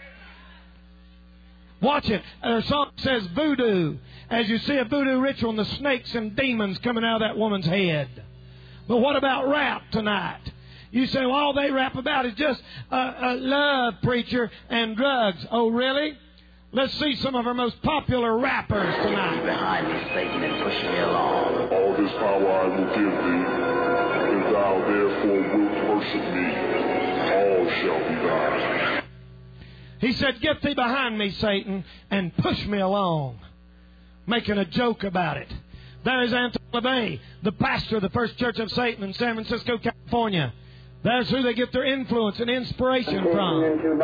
Speaker 1: Watch it. Their song says voodoo. As you see a voodoo ritual and the snakes and demons coming out of that woman's head. But what about rap tonight? You say, well, all they rap about is just uh, uh, love, preacher, and drugs. Oh, really? Let's see some of our most popular rappers tonight.
Speaker 10: Behind me, Satan, and push me along.
Speaker 11: All this power I will give thee, and thou therefore wilt worship me. All shall be thine.
Speaker 1: He said, get thee behind me, Satan, and push me along. Making a joke about it. There's Anthony LaVey, the pastor of the First Church of Satan in San Francisco, California. There's who they get their influence and inspiration from.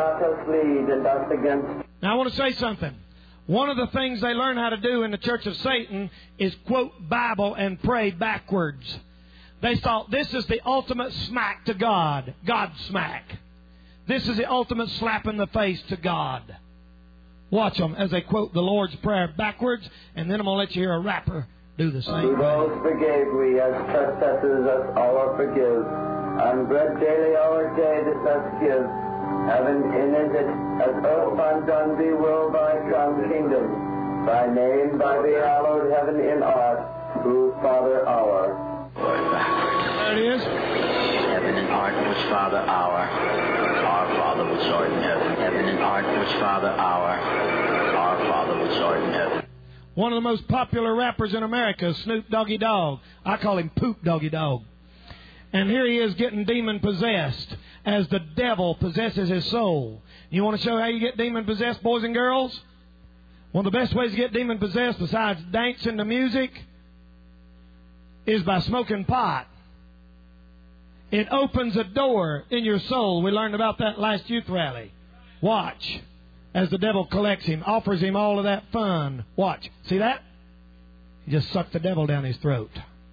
Speaker 1: Now, I want to say something. One of the things they learn how to do in the Church of Satan is quote Bible and pray backwards. They thought this is the ultimate smack to God. God smack. This is the ultimate slap in the face to God. Watch them as they quote the Lord's Prayer backwards, and then I'm going to let you hear a rapper do the same
Speaker 12: thing. Those forgave we as trespassers us all are forgive. And bread daily our day that us give. Heaven in it as earth undone be will thy come kingdom. Thy name by the hallowed heaven in art, who Father our.
Speaker 1: There it is.
Speaker 10: Heaven and art which Father our. Our Father which art in heaven. Heaven and art which Father our. Our Father which art in heaven.
Speaker 1: One of the most popular rappers in America is Snoop Doggy Dogg. I call him Poop Doggy Dogg. And here he is getting demon-possessed as the devil possesses his soul. You want to show how you get demon-possessed, boys and girls? One of the best ways to get demon-possessed, besides dancing to music, is by smoking pot. It opens a door in your soul. We learned about that last youth rally. Watch as the devil collects him, offers him all of that fun. Watch. See that? He just sucked the devil down his throat.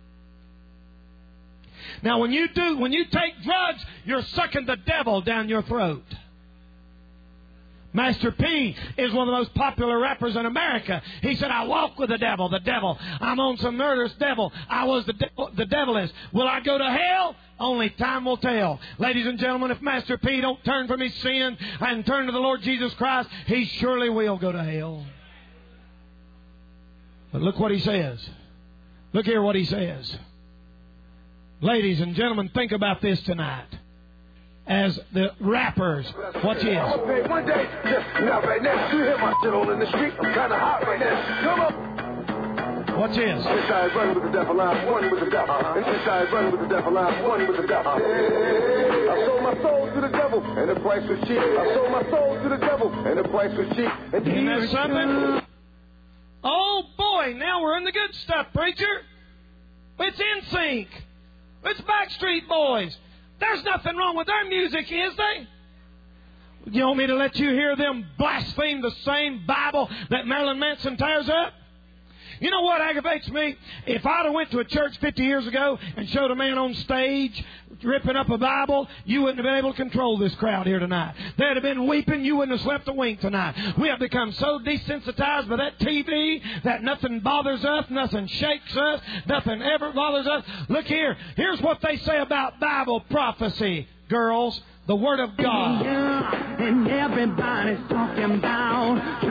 Speaker 1: Now, when you do, when you take drugs, you're sucking the devil down your throat. Master P is one of the most popular rappers in America. He said, I walk with the devil, the devil. I'm on some murderous devil. I was the devil, the devil is. Will I go to hell? Only time will tell. Ladies and gentlemen, if Master P don't turn from his sin and turn to the Lord Jesus Christ, he surely will go to hell. But look what he says. Look here what he says. Ladies and gentlemen, think about this tonight. As the rappers, watch this.
Speaker 11: One day, just now right now, you hear my shit all in the street. I'm kind of hot right now. Come on.
Speaker 1: Watch this.
Speaker 11: Since I run with the devil, I'm one with the devil. And since I run with the devil, I'm one with the devil. I sold my soul to the devil, and the price was cheap. I sold my soul to the devil, and the price was cheap. And
Speaker 1: Isn't that something? Oh boy, now we're in the good stuff, preacher. It's in sync. It's Backstreet Boys. There's nothing wrong with their music, is there? You want me to let you hear them blaspheme the same Bible that Marilyn Manson tears up? You know what aggravates me? If I'd have went to a church fifty years ago and showed a man on stage ripping up a Bible, you wouldn't have been able to control this crowd here tonight. They'd have been weeping. You wouldn't have slept a wink tonight. We have become so desensitized by that T V that nothing bothers us, nothing shakes us, nothing ever bothers us. Look here. Here's what they say about Bible prophecy, girls. The Word of God.
Speaker 6: Yeah, and everybody's talking about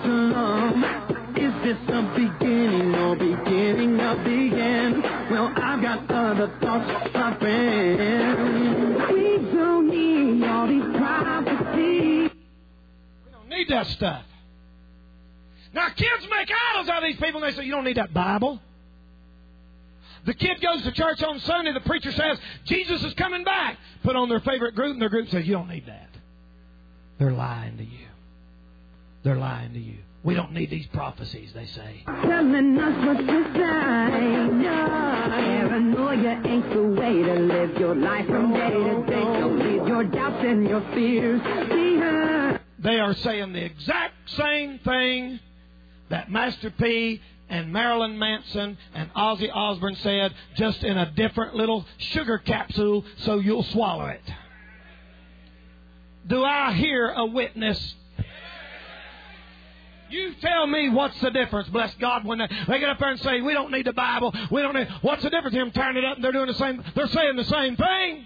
Speaker 6: Jerusalem. Is this the beginning or beginning of the end? Well, I I've got other thoughts popping. We don't need all these prophecies.
Speaker 1: We don't need that stuff. Now, kids make idols out of these people, and they say, you don't need that Bible. The kid goes to church on Sunday, the preacher says, Jesus is coming back. Put on their favorite group, and their group says, you don't need that. They're lying to you. They're lying to you. We don't need these prophecies, they say.
Speaker 6: Telling us what to say. No, paranoia ain't the way to live your life from day to day. Don't leave your doubts and your fears behind.
Speaker 1: They are saying the exact same thing that Master P and Marilyn Manson and Ozzy Osbourne said, just in a different little sugar capsule so you'll swallow it. Do I hear a witness? You tell me what's the difference, bless God, when they, they get up there and say, we don't need the Bible, we don't need, what's the difference in them tearing it up and they're doing the same, they're saying the same thing.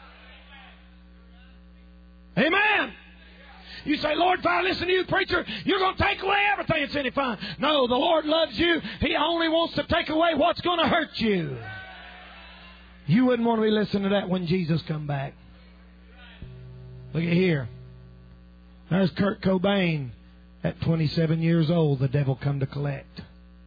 Speaker 1: Amen. You say, Lord, if I listen to you, preacher, you're going to take away everything that's any fun. No, the Lord loves you. He only wants to take away what's going to hurt you. You wouldn't want to be listening to that when Jesus come back. Look at here. There's Kurt Cobain. At twenty-seven years old, the devil come to collect.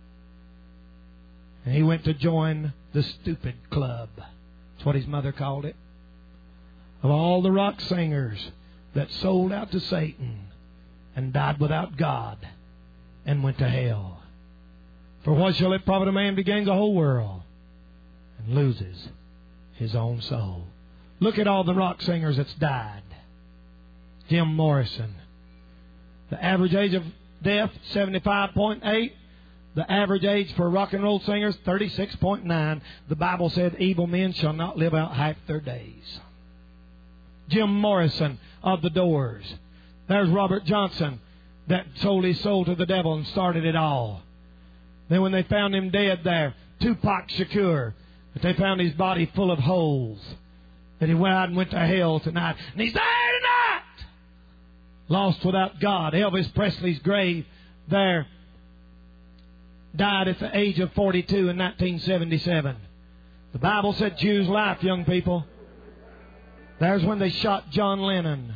Speaker 1: And he went to join the stupid club. That's what his mother called it. Of all the rock singers that sold out to Satan and died without God and went to hell. For what shall it profit a man if he gains the whole world and loses his own soul? Look at all the rock singers that's died. Jim Morrison. The average age of death, seventy-five point eight. The average age for rock and roll singers, thirty-six point nine. The Bible said evil men shall not live out half their days. Jim Morrison of the Doors. There's Robert Johnson that sold his soul to the devil and started it all. Then when they found him dead there, Tupac Shakur, that they found his body full of holes, that he went out and went to hell tonight. And he's there tonight! Lost without God. Elvis Presley's grave there. Died at the age of forty-two in nineteen seventy-seven. The Bible said choose life, young people. There's when they shot John Lennon,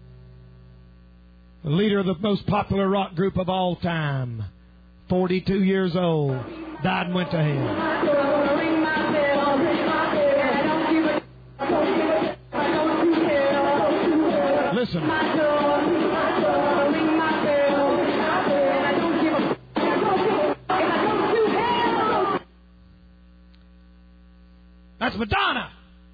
Speaker 1: the leader of the most popular rock group of all time. forty-two years old. Died and went to hell. Listen. That's Madonna.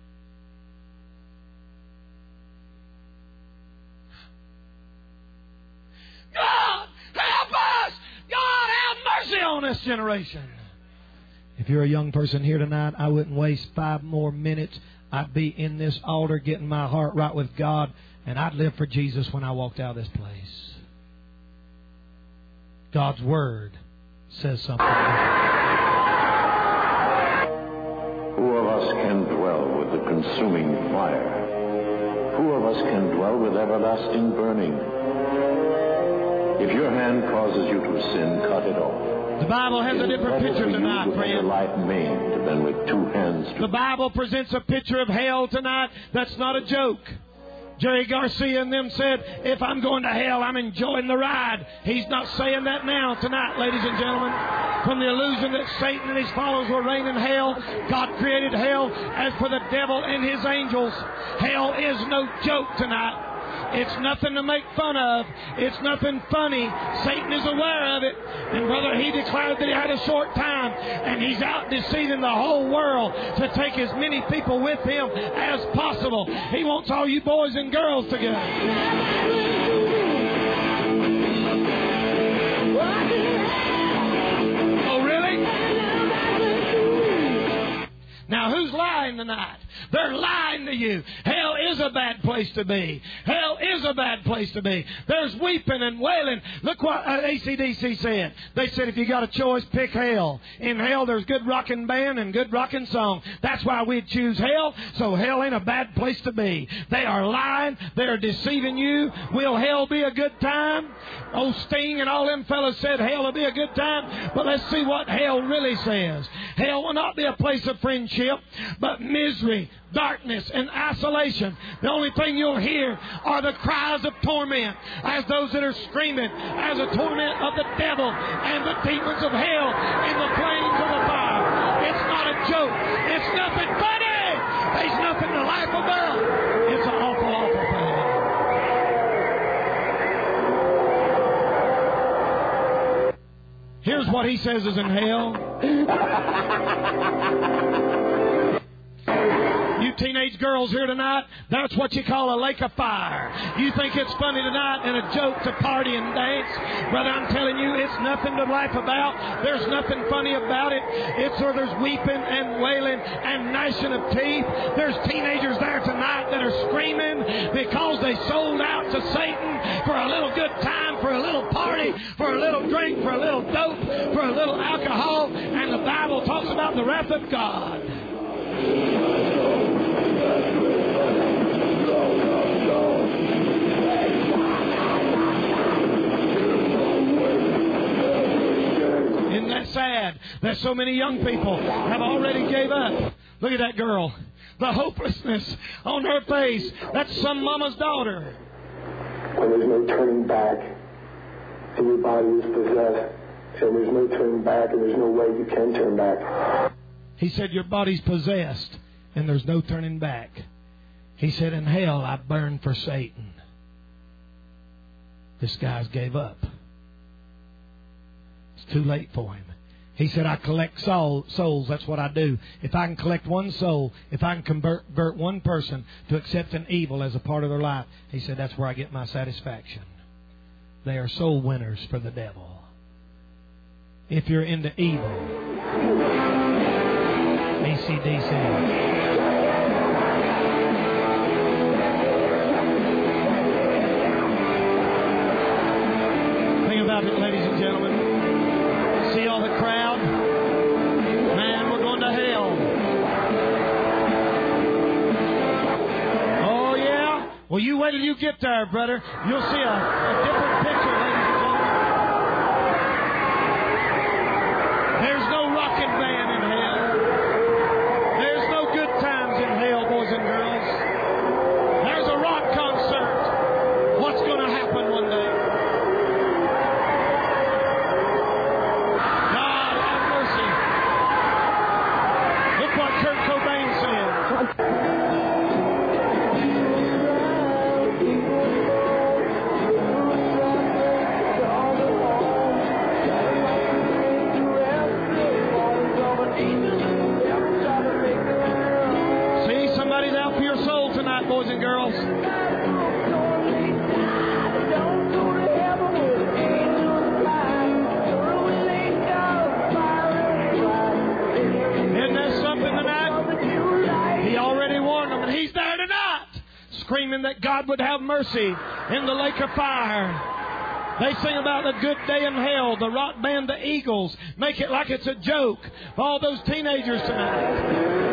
Speaker 1: God, help us! God, have mercy on this generation. If you're a young person here tonight, I wouldn't waste five more minutes. I'd be in this altar getting my heart right with God, and I'd live for Jesus when I walked out of this place. God's Word says something.
Speaker 13: Who of us can dwell with the consuming fire? Who of us can dwell with everlasting burning? If your hand causes you to sin, cut it off.
Speaker 1: The Bible has a different picture tonight, friend.
Speaker 13: Life maimed than with two hands.
Speaker 1: The Bible presents a picture of hell tonight that's not a joke. Jerry Garcia and them said, if I'm going to hell, I'm enjoying the ride. He's not saying that now tonight, ladies and gentlemen. From the illusion that Satan and his followers will reign in hell, God created hell. As for the devil and his angels, hell is no joke tonight. It's nothing to make fun of. It's nothing funny. Satan is aware of it. And brother, he declared that he had a short time, and he's out deceiving the whole world to take as many people with him as possible. He wants all you boys and girls to go. Oh, really? Now, who's lying tonight? They're lying to you. Hell is a bad place to be. Hell is a bad place to be. There's weeping and wailing. Look what uh, A C D C said. They said if you got a choice, pick hell. In hell, there's good rocking band and good rocking song. That's why we'd choose hell. So hell ain't a bad place to be. They are lying. They are deceiving you. Will hell be a good time? Old Sting and all them fellas said hell will be a good time. But let's see what hell really says. Hell will not be a place of friendship, but misery, darkness, and isolation. The only thing you'll hear are the cries of torment as those that are screaming as a torment of the devil and the demons of hell in the flames of the fire. It's not a joke. It's nothing funny. There's nothing to laugh about. It's an awful, awful thing. Here's what he says is in hell. You teenage girls here tonight, that's what you call a lake of fire. You think it's funny tonight and a joke to party and dance. Brother, I'm telling you, it's nothing to laugh about. There's nothing funny about it. It's where there's weeping and wailing and gnashing of teeth. There's teenagers there tonight that are screaming because they sold out to Satan for a little good time, for a little party, for a little drink, for a little dope, for a little alcohol. And the Bible talks about the wrath of God. Isn't that sad that so many young people have already gave up? Look at that girl. The hopelessness on her face. That's some mama's daughter.
Speaker 9: When there's no turning back and your body is possessed, and there's no turning back and there's no way you can turn back.
Speaker 1: He said, your body's possessed and there's no turning back. He said, in hell I burn for Satan. This guy's gave up. It's too late for him. He said, I collect soul, souls. That's what I do. If I can collect one soul, if I can convert, convert one person to accept an evil as a part of their life, he said, that's where I get my satisfaction. They are soul winners for the devil. If you're into evil, A C D C. Think about it, ladies and gentlemen. See all the crowd? Man, we're going to hell. Oh, yeah? Well, you wait till you get there, brother. You'll see a, a different picture, ladies and gentlemen. There's no rocking band in hell. There's no good times in hell, boys and girls. There's a rock concert. What's going to happen one day? God have mercy. Look what Kurt Cobain said. Boys and girls. Isn't that something tonight? He already warned them, and he's there tonight, screaming that God would have mercy in the lake of fire. They sing about the good day in hell. The rock band, the Eagles, make it like it's a joke for all those teenagers tonight.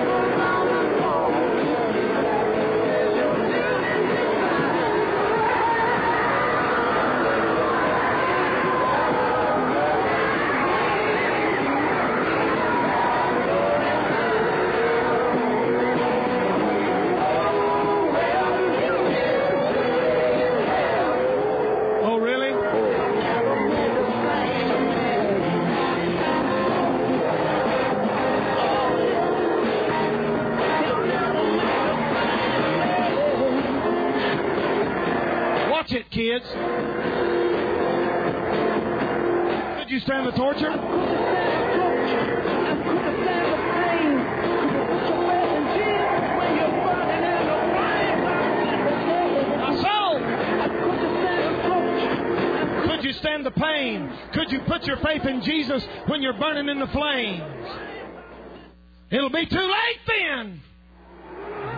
Speaker 1: Kids, could you stand the torture? My soul, could you stand the pain? Could you put your faith in Jesus when you're burning in the flames? It'll be too late then.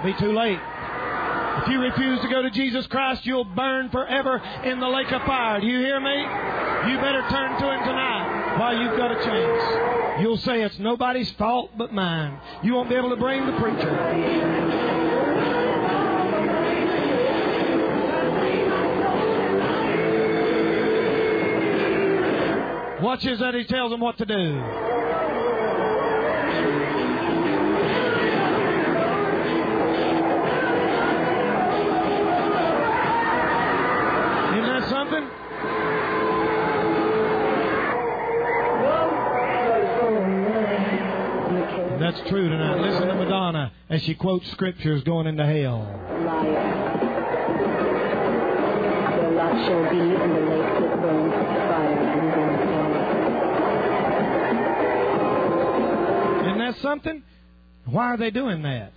Speaker 1: It'll be too late. If you refuse to go to Jesus Christ, you'll burn forever in the lake of fire. Do you hear me? You better turn to Him tonight while you've got a chance. You'll say it's nobody's fault but mine. You won't be able to blame the preacher. Watch as that He tells them what to do. Isn't that something? And that's true tonight. Listen to Madonna as she quotes scriptures going into hell.
Speaker 14: Liar. Their lot shall be in the lake that burns with fire and brimstone.
Speaker 1: Isn't that something? Why are they doing that?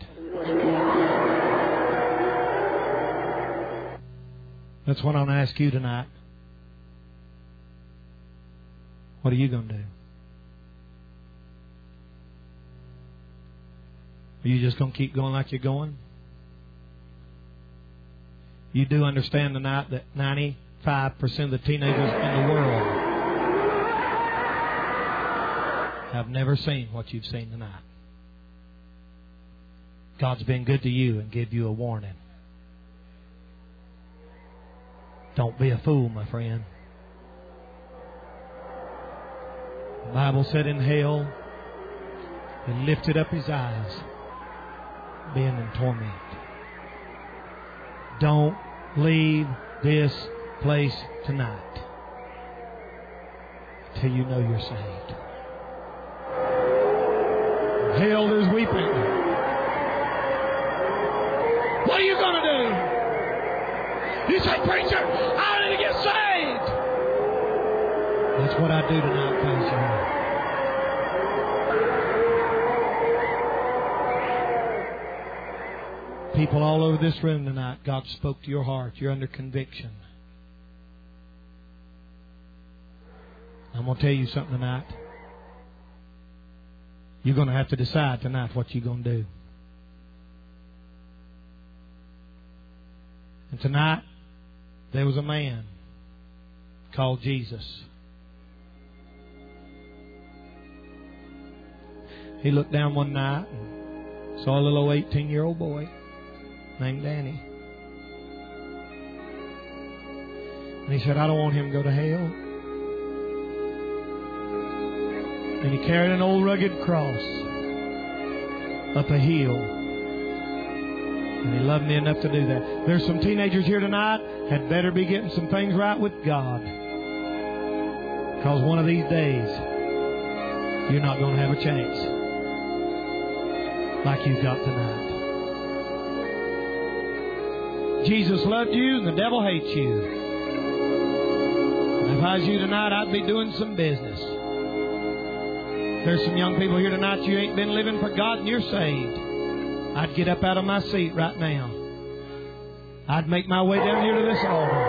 Speaker 1: That's what I'm going to ask you tonight. What are you going to do? Are you just going to keep going like you're going? You do understand tonight that ninety-five percent of the teenagers in the world have never seen what you've seen tonight. God's been good to you and give you a warning. Don't be a fool, my friend. The Bible said in hell, He lifted up His eyes, being in torment. Don't leave this place tonight till you know you're saved. Hell is weeping. What are you going to do? You say, preacher, I need to get saved. That's what I do tonight, Pastor. People all over this room tonight, God spoke to your heart. You're under conviction. I'm going to tell you something tonight. You're going to have to decide tonight what you're going to do. And tonight, there was a man called Jesus. He looked down one night and saw a little eighteen-year-old boy named Danny. And he said, I don't want him to go to hell. And he carried an old rugged cross up a hill. And he loved me enough to do that. There's some teenagers here tonight had better be getting some things right with God. Because one of these days, you're not going to have a chance like you've got tonight. Jesus loved you and the devil hates you. And if I was you tonight, I'd be doing some business. There's some young people here tonight, you ain't been living for God and you're saved. I'd get up out of my seat right now. I'd make my way down here to this altar.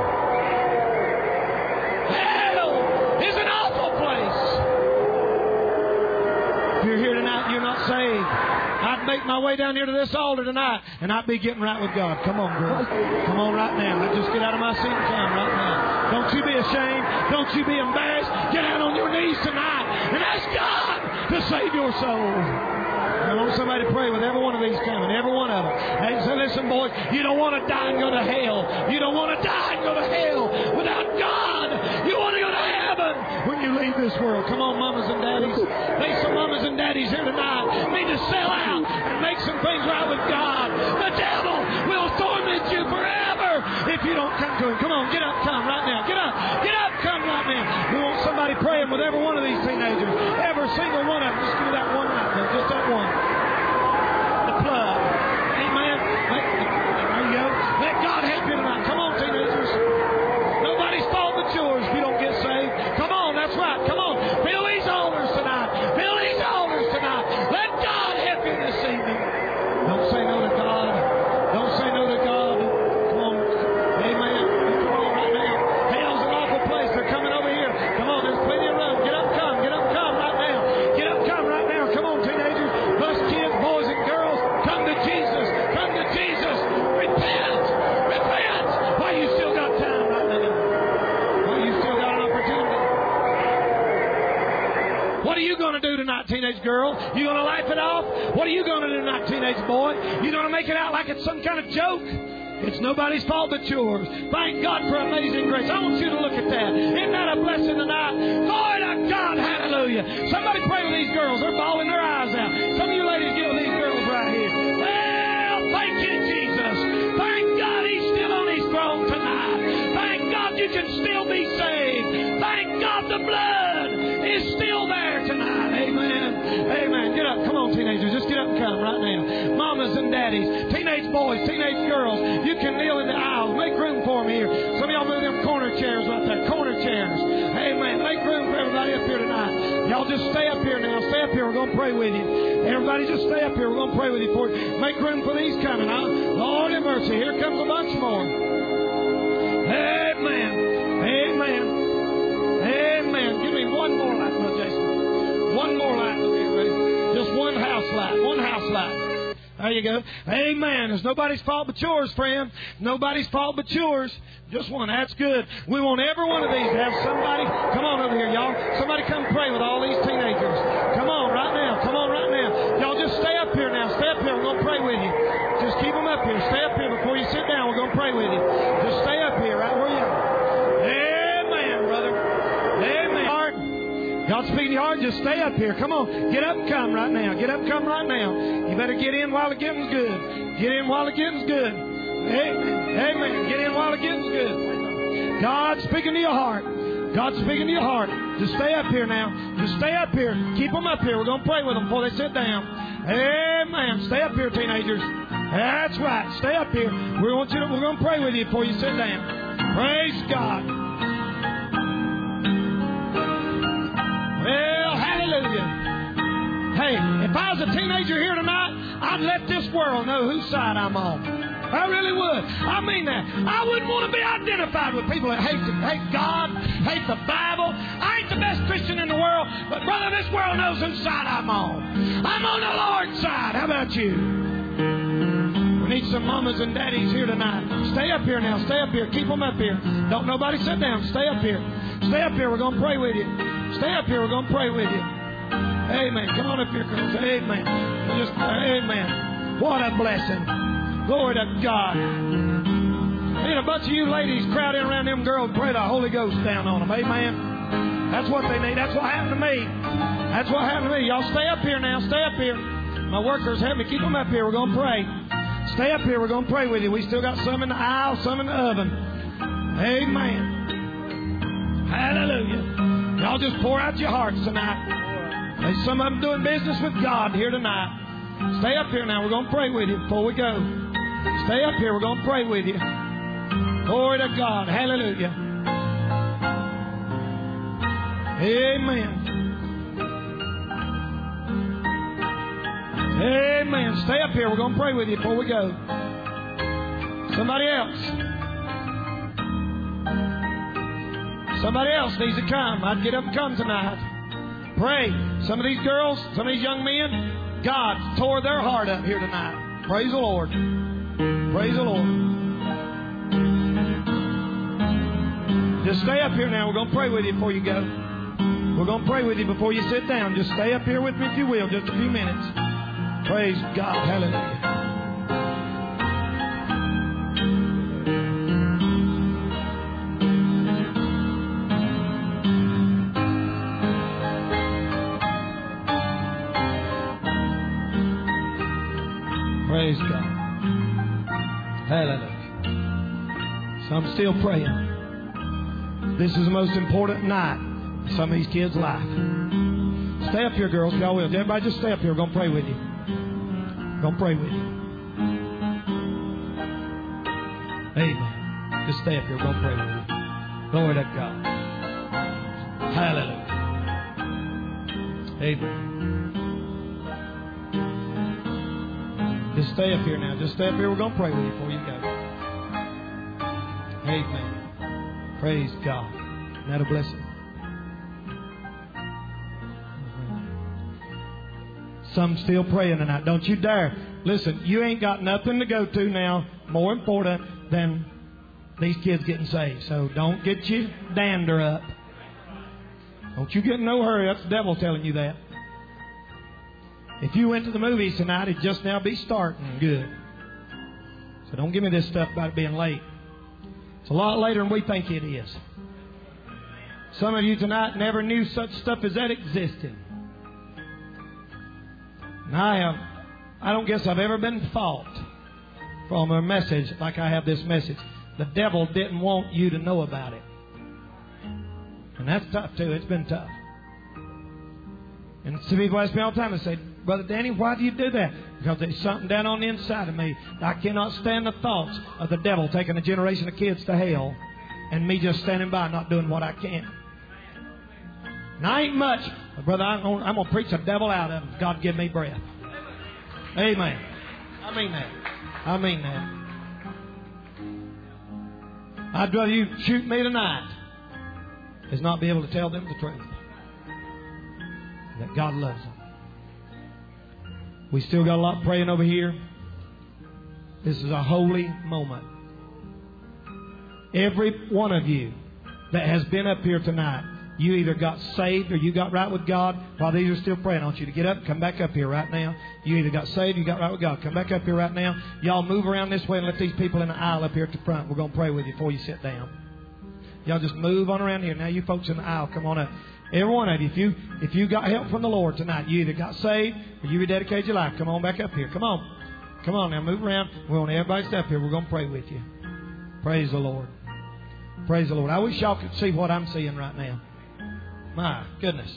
Speaker 1: Hell is an awful place. If you're here tonight and you're not saved, I'd make my way down here to this altar tonight, and I'd be getting right with God. Come on, girl. Come on right now. I'd just get out of my seat and come right now. Don't you be ashamed. Don't you be embarrassed. Get down on your knees tonight and ask God to save your soul. I want somebody to pray with every one of these coming, every one of them. And say, listen, boys, you don't want to die and go to hell. You don't want to die and go to hell without God. You want to go to heaven when you leave this world. Come on, mamas and daddies. There's some mamas and daddies here tonight need to sell out and make some things right with God. The devil will torment you forever if you don't come to him. Come on, get up, come right now. Get up, get up, come right now. We want somebody praying with every one of these teenagers. Every single one of them. Just give me that one right there. Just that one. The plug. Amen. There you go. Let God help you tonight. Come on, teenagers. Nobody's fault but yours if you don't get saved. Come on, that's right. Come on. Fill these altars tonight. Fill these altars tonight. Let God help you this evening. Don't say no to God. Don't say no to God. Come on. Amen. Come on right now. Hell's an awful place. They're coming over here. Come on, there's plenty of room. Get up, come. Get up, come right now. Get up, come right tonight, teenage girl? You going to laugh it off? What are you going to do tonight, teenage boy? You going to make it out like it's some kind of joke? It's nobody's fault but yours. Thank God for amazing grace. I want you to look at that. Isn't that a blessing tonight? Glory to God. Hallelujah. Somebody pray with these girls. They're bawling their eyes out. Some of you ladies get with these girls right here. Well, thank you, Jesus. Thank God He's still on His throne tonight. Thank God you can still be saved. Thank God the blood is still there tonight. Amen. Amen. Get up. Come on, teenagers. Just get up and come right now. Mamas and daddies, teenage boys, teenage girls, you can kneel in the aisles. Make room for them here. Some of y'all move them corner chairs right there. Corner chairs. Amen. Make room for everybody up here tonight. Y'all just stay up here now. Stay up here. We're going to pray with you. Everybody just stay up here. We're going to pray with you for you. Make room for these coming. Huh? Lord have mercy. Here comes a bunch more. Amen. Amen. Amen. Give me one more light, Brother Jason. One more light. Just one house light. One house light. There you go. Amen. It's nobody's fault but yours, friend. Nobody's fault but yours. Just one. That's good. We want every one of these to have somebody. Come on over here, y'all. Somebody come pray with all these teenagers. Come on right now. Come on right now. Y'all just stay up here now. Stay up here. We're going to pray with you. Just keep them up here. Stay up here before you sit down. We're going to pray with you. Just stay up here right where you are. Amen, brother. Amen. God's speaking to your heart. Just stay up here. Come on. Get up and come right now. Get up and come right now. You better get in while the getting's good. Get in while the getting's good. Amen. Amen. Get in while the getting's good. God's speaking to your heart. God's speaking to your heart. Just stay up here now. Just stay up here. Keep them up here. We're going to pray with them before they sit down. Amen. Stay up here, teenagers. That's right. Stay up here. We want you to, we're going to pray with you before you sit down. Praise God. Well, hallelujah. Hey, if I was a teenager here tonight, I'd let this world know whose side I'm on. I really would. I mean that. I wouldn't want to be identified with people that hate, hate God, hate the Bible. I ain't the best Christian in the world, but brother, this world knows whose side I'm on. I'm on the Lord's side. How about you? We need some mamas and daddies here tonight. Stay up here now. Stay up here. Keep them up here. Don't nobody sit down. Stay up here. Stay up here. We're going to pray with you. Stay up here. We're going to pray with you. Amen. Come on up here, girls. Amen. Just, amen. What a blessing. Glory to God. And a bunch of you ladies crowding around them girls pray the Holy Ghost down on them. Amen. That's what they need. That's what happened to me. That's what happened to me. Y'all stay up here now. Stay up here. My workers help me keep them up here. We're going to pray. Stay up here. We're going to pray with you. We still got some in the aisle, some in the oven. Amen. Hallelujah. Y'all just pour out your hearts tonight. There's some of them doing business with God here tonight. Stay up here now. We're going to pray with you before we go. Stay up here. We're going to pray with you. Glory to God. Hallelujah. Amen. Amen. Stay up here. We're going to pray with you before we go. Somebody else. Somebody else needs to come. I'd get up and come tonight. Pray. Some of these girls, some of these young men, God tore their heart up here tonight. Praise the Lord. Praise the Lord. Just stay up here now. We're going to pray with you before you go. We're going to pray with you before you sit down. Just stay up here with me if you will, just a few minutes. Praise God. Hallelujah. Praise God. Hallelujah. So I'm still praying. This is the most important night in some of these kids' life. Stay up here, girls, if y'all will. Everybody just stay up here. We're going to pray with you. We're going to pray with you. Amen. Just stay up here. We're going to pray with you. Glory to God. Hallelujah. Amen. Just stay up here now. Just stay up here. We're going to pray with you before you go. Amen. Praise God. Isn't that a blessing? Some still praying tonight. Don't you dare. Listen, you ain't got nothing to go to now more important than these kids getting saved. So don't get your dander up. Don't you get in no hurry. That's the devil telling you that. If you went to the movies tonight, it'd just now be starting good. So don't give me this stuff about it being late. It's a lot later than we think it is. Some of you tonight never knew such stuff as that existed. And I have, I don't guess I've ever been fault from a message like I have this message. The devil didn't want you to know about it. And that's tough too. It's been tough. And some people ask me all the time, they say, Brother Danny, why do you do that? Because there's something down on the inside of me. I cannot stand the thoughts of the devil taking a generation of kids to hell and me just standing by not doing what I can. And I ain't much, but brother, I'm going, I'm going to preach the devil out of him. God give me breath. Amen. I mean that. I mean that. I'd rather you shoot me tonight as not be able to tell them the truth. That God loves them. We still got a lot praying over here. This is a holy moment. Every one of you that has been up here tonight, you either got saved or you got right with God. While these are still praying, I want you to get up and come back up here right now. You either got saved or you got right with God. Come back up here right now. Y'all move around this way and let these people in the aisle up here at the front. We're going to pray with you before you sit down. Y'all just move on around here. Now you folks in the aisle, come on up. Every one of you, if you if you got help from the Lord tonight, you either got saved or you rededicated your life. Come on back up here. Come on. Come on now, move around. We want everybody to step here. We're going to pray with you. Praise the Lord. Praise the Lord. I wish y'all could see what I'm seeing right now. My goodness.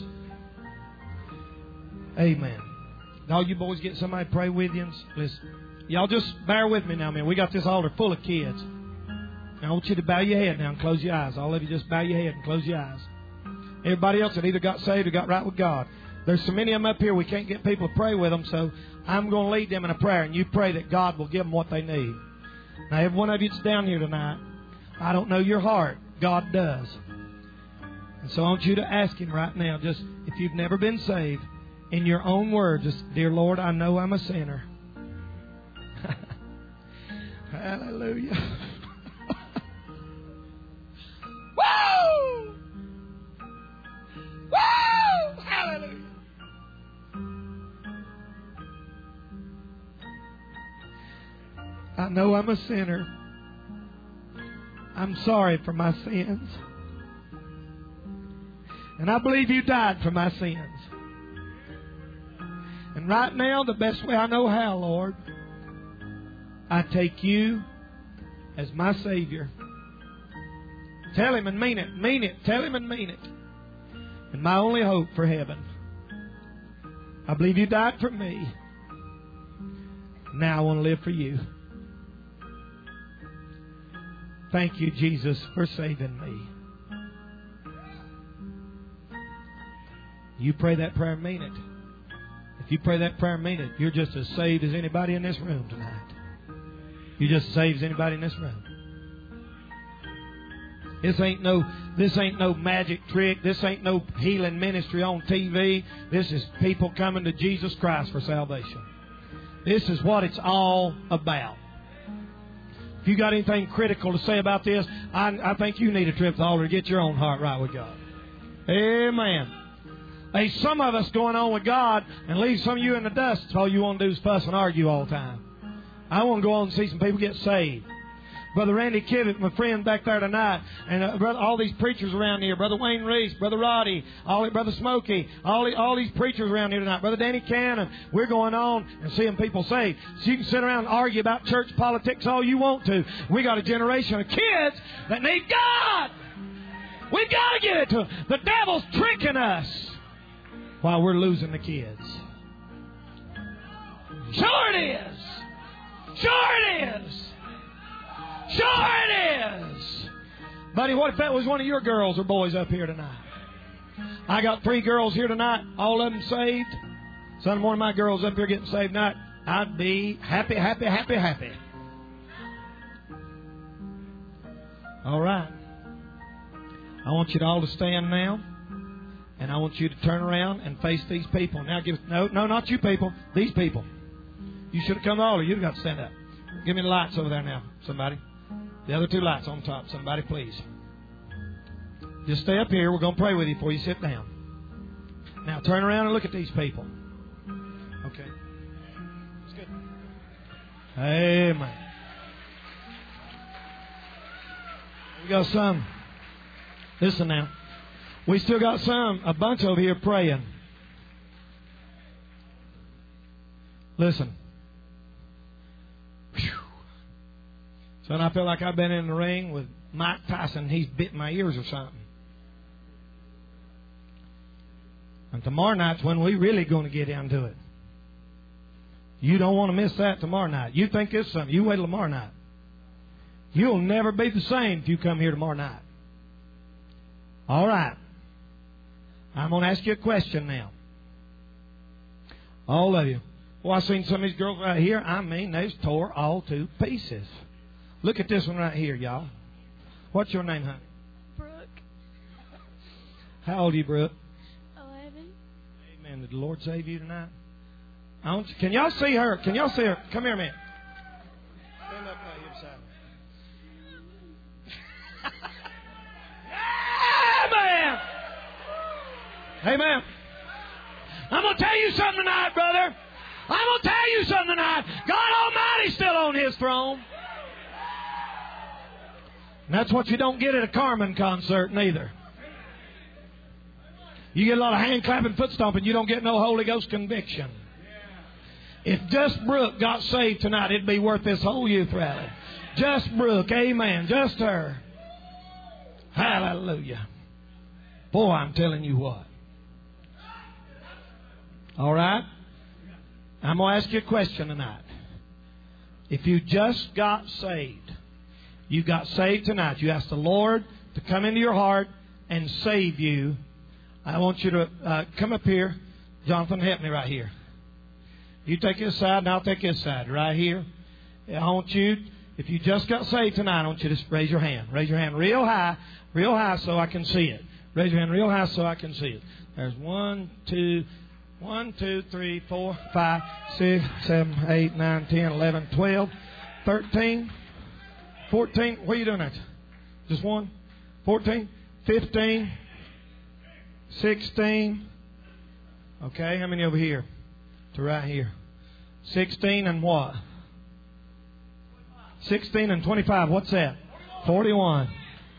Speaker 1: Amen. All you boys get somebody to pray with you. Listen, y'all just bear with me now, man. We got this altar full of kids. Now I want you to bow your head now and close your eyes. All of you just bow your head and close your eyes. Everybody else that either got saved or got right with God. There's so many of them up here we can't get people to pray with them, so I'm going to lead them in a prayer, and you pray that God will give them what they need. Now, every one of you that's down here tonight, I don't know your heart. God does. And so I want you to ask Him right now, just if you've never been saved, in your own words, just, Dear Lord, I know I'm a sinner. Hallelujah. Woo! Woo! Hallelujah. I know I'm a sinner. I'm sorry for my sins. And I believe you died for my sins. And right now, the best way I know how, Lord, I take you as my Savior. Tell Him and mean it. Mean it. Tell Him and mean it. And my only hope for heaven. I believe you died for me. Now I want to live for you. Thank you, Jesus, for saving me. You pray that prayer and mean it. If you pray that prayer and mean it, you're just as saved as anybody in this room tonight. You're just as saved as anybody in this room. This ain't no this ain't no magic trick. This ain't no healing ministry on T V. This is people coming to Jesus Christ for salvation. This is what it's all about. If you got anything critical to say about this, I, I think you need a trip to the altar to get your own heart right with God. Amen. Hey, some of us going on with God and leave some of you in the dust. All you want to do is fuss and argue all the time. I want to go on and see some people get saved. Brother Randy Kivett, my friend back there tonight, and uh, brother, all these preachers around here, Brother Wayne Reese, Brother Roddy, all, Brother Smokey, all, the, all these preachers around here tonight, Brother Danny Cannon. We're going on and seeing people saved. So you can sit around and argue about church politics all you want to. We got a generation of kids that need God. We got to get it to them. The devil's tricking us while we're losing the kids. Sure it is. Sure it is. Sure it is. Buddy, what if that was one of your girls or boys up here tonight? I got three girls here tonight, all of them saved. Son, one of my girls up here getting saved tonight, I'd be happy, happy, happy, happy. All right. I want you to all to stand now. And I want you to turn around and face these people. Now give no, no, not you people. These people. You should have come to all of you. You've got to stand up. Give me the lights over there now, somebody. The other two lights on top. Somebody, please. Just stay up here. We're going to pray with you before you sit down. Now turn around and look at these people. Okay. That's good. Amen. We got some. Listen now. We still got some, a bunch over here praying. Listen. Whew. Son, I feel like I've been in the ring with Mike Tyson. He's bit my ears or something. And tomorrow night's when we really going to get into it. You don't want to miss that tomorrow night. You think it's something. You wait till tomorrow night. You'll never be the same if you come here tomorrow night. All right. I'm going to ask you a question now. All of you. Well, I've seen some of these girls right here. I mean, they's tore all to pieces. Look at this one right here, y'all. What's your name, honey?
Speaker 15: Brooke.
Speaker 1: How old are you, Brooke?
Speaker 15: Eleven.
Speaker 1: Amen. Did the Lord save you tonight? I don't, can y'all see her? Can y'all see her? Come here, man. Stand up right here beside me. Amen. Amen. I'm going to tell you something tonight, brother. I'm going to tell you something tonight. God Almighty's still on His throne. And that's what you don't get at a Carmen concert, neither. You get a lot of hand clapping, foot stomping. You don't get no Holy Ghost conviction. If just Brooke got saved tonight, it'd be worth this whole youth rally. Just Brooke, amen. Just her. Hallelujah. Boy, I'm telling you what. All right? I'm going to ask you a question tonight. If you just got saved, you got saved tonight, you asked the Lord to come into your heart and save you, I want you to uh, come up here. Jonathan, help me right here. You take this side and I'll take this side. Right here. I want you, if you just got saved tonight, I want you to raise your hand. Raise your hand real high, real high so I can see it. Raise your hand real high so I can see it. There's one, two, one, two, three, four, five, six, seven, eight, nine, ten, eleven, twelve, thirteen, fourteen. What are you doing next? Just one? fourteen, fifteen, sixteen. Okay, how many over here? To right here. sixteen and what? sixteen and twenty-five. What's that? forty-one.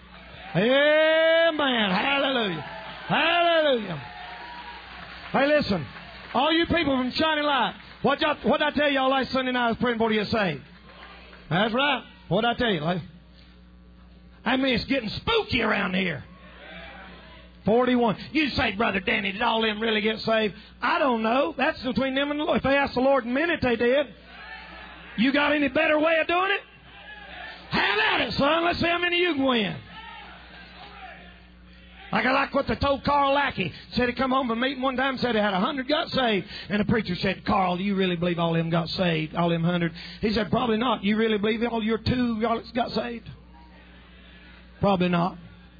Speaker 1: Amen. Hallelujah. Hallelujah. Hey, listen. All you people from Shining Light, what y'all, what I tell y'all last Sunday night I was praying for you to say? That's right. What I tell you? Like, I mean, it's getting spooky around here. forty-one. You say, Brother Danny, did all them really get saved? I don't know. That's between them and the Lord. If they asked the Lord in a minute, they did. You got any better way of doing it? Have at it, son. Let's see how many you can win. Like I like what they told Carl Lackey. Said he come home from a meeting one time, said he had a hundred got saved. And the preacher said, Carl, do you really believe all them got saved? All them hundred? He said, probably not. You really believe all your two y'all got saved? Probably not.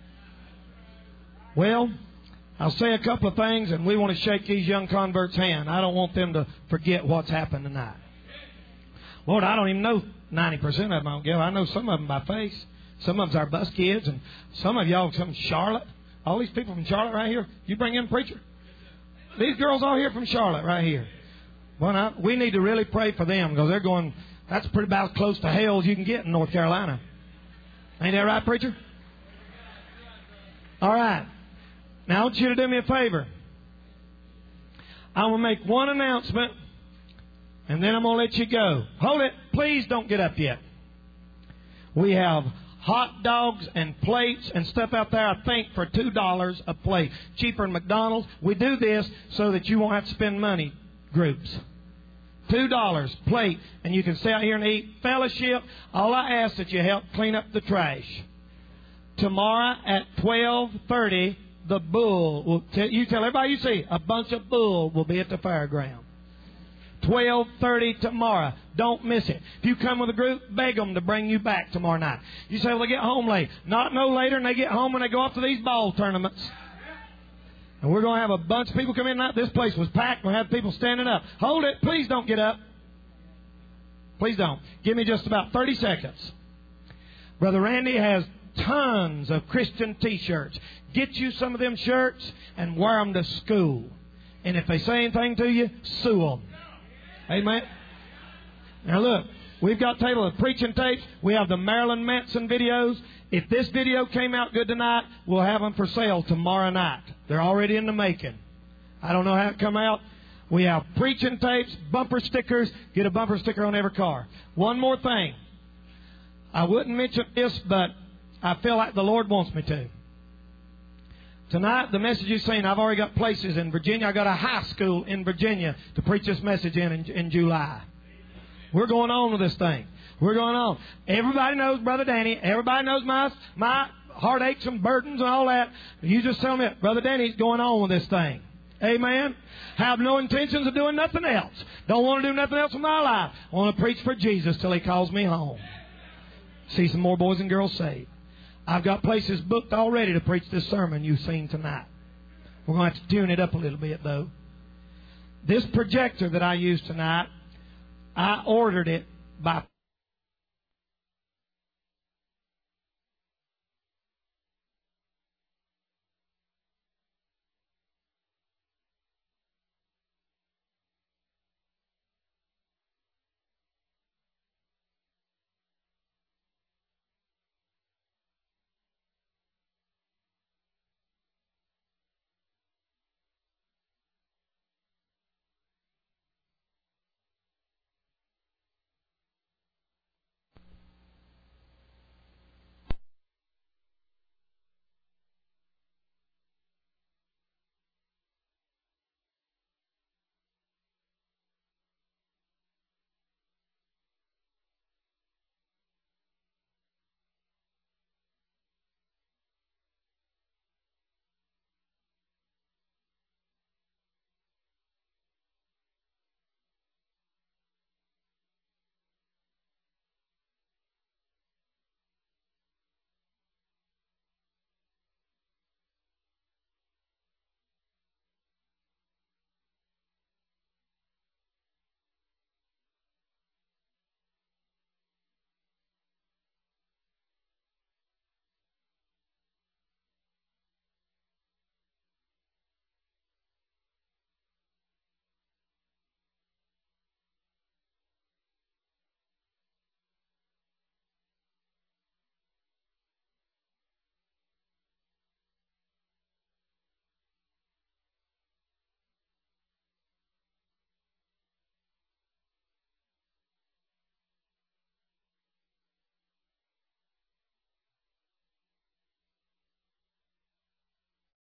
Speaker 1: Well, I'll say a couple of things, and we want to shake these young converts' hand. I don't want them to forget what's happened tonight. Lord, I don't even know ninety percent of them. I don't give. I know some of them by face. Some of them's our bus kids, and some of y'all from Charlotte. All these people from Charlotte right here. You bring in a preacher? These girls all here from Charlotte right here. Well, now, we need to really pray for them because they're going, that's pretty about as close to hell as you can get in North Carolina. Ain't that right, preacher? All right. Now, I want you to do me a favor. I'm going to make one announcement, and then I'm going to let you go. Hold it. Please don't get up yet. We have hot dogs and plates and stuff out there, I think, for two dollars a plate. Cheaper than McDonald's. We do this so that you won't have to spend money, groups. two dollars plate, and you can stay out here and eat. Fellowship, all I ask that you help clean up the trash. Tomorrow at twelve thirty, the bull will tell you tell everybody you see a bunch of bull will be at the fairground. twelve thirty tomorrow. Don't miss it. If you come with a group, beg them to bring you back tomorrow night. You say, well, they get home late. Not no later than they get home when they go off to these ball tournaments. And we're going to have a bunch of people come in tonight. This place was packed. We'll have people standing up. Hold it. Please don't get up. Please don't. Give me just about thirty seconds. Brother Randy has tons of Christian T-shirts. Get you some of them shirts and wear them to school. And if they say anything to you, sue them. Amen. Now look, we've got a table of preaching tapes. We have the Marilyn Manson videos. If this video came out good tonight, we'll have them for sale tomorrow night. They're already in the making. I don't know how it come out. We have preaching tapes, bumper stickers. Get a bumper sticker on every car. One more thing. I wouldn't mention this, but I feel like the Lord wants me to. Tonight, the message you've seen, I've already got places in Virginia. I got a high school in Virginia to preach this message in in, in July. We're going on with this thing. We're going on. Everybody knows Brother Danny. Everybody knows my my heartaches and burdens and all that. You just tell me, Brother Danny's going on with this thing. Amen. Have no intentions of doing nothing else. Don't want to do nothing else in my life. I want to preach for Jesus till He calls me home. See some more boys and girls saved. I've got places booked already to preach this sermon you've seen tonight. We're going to have to tune it up a little bit, though. This projector that I use tonight, I ordered it by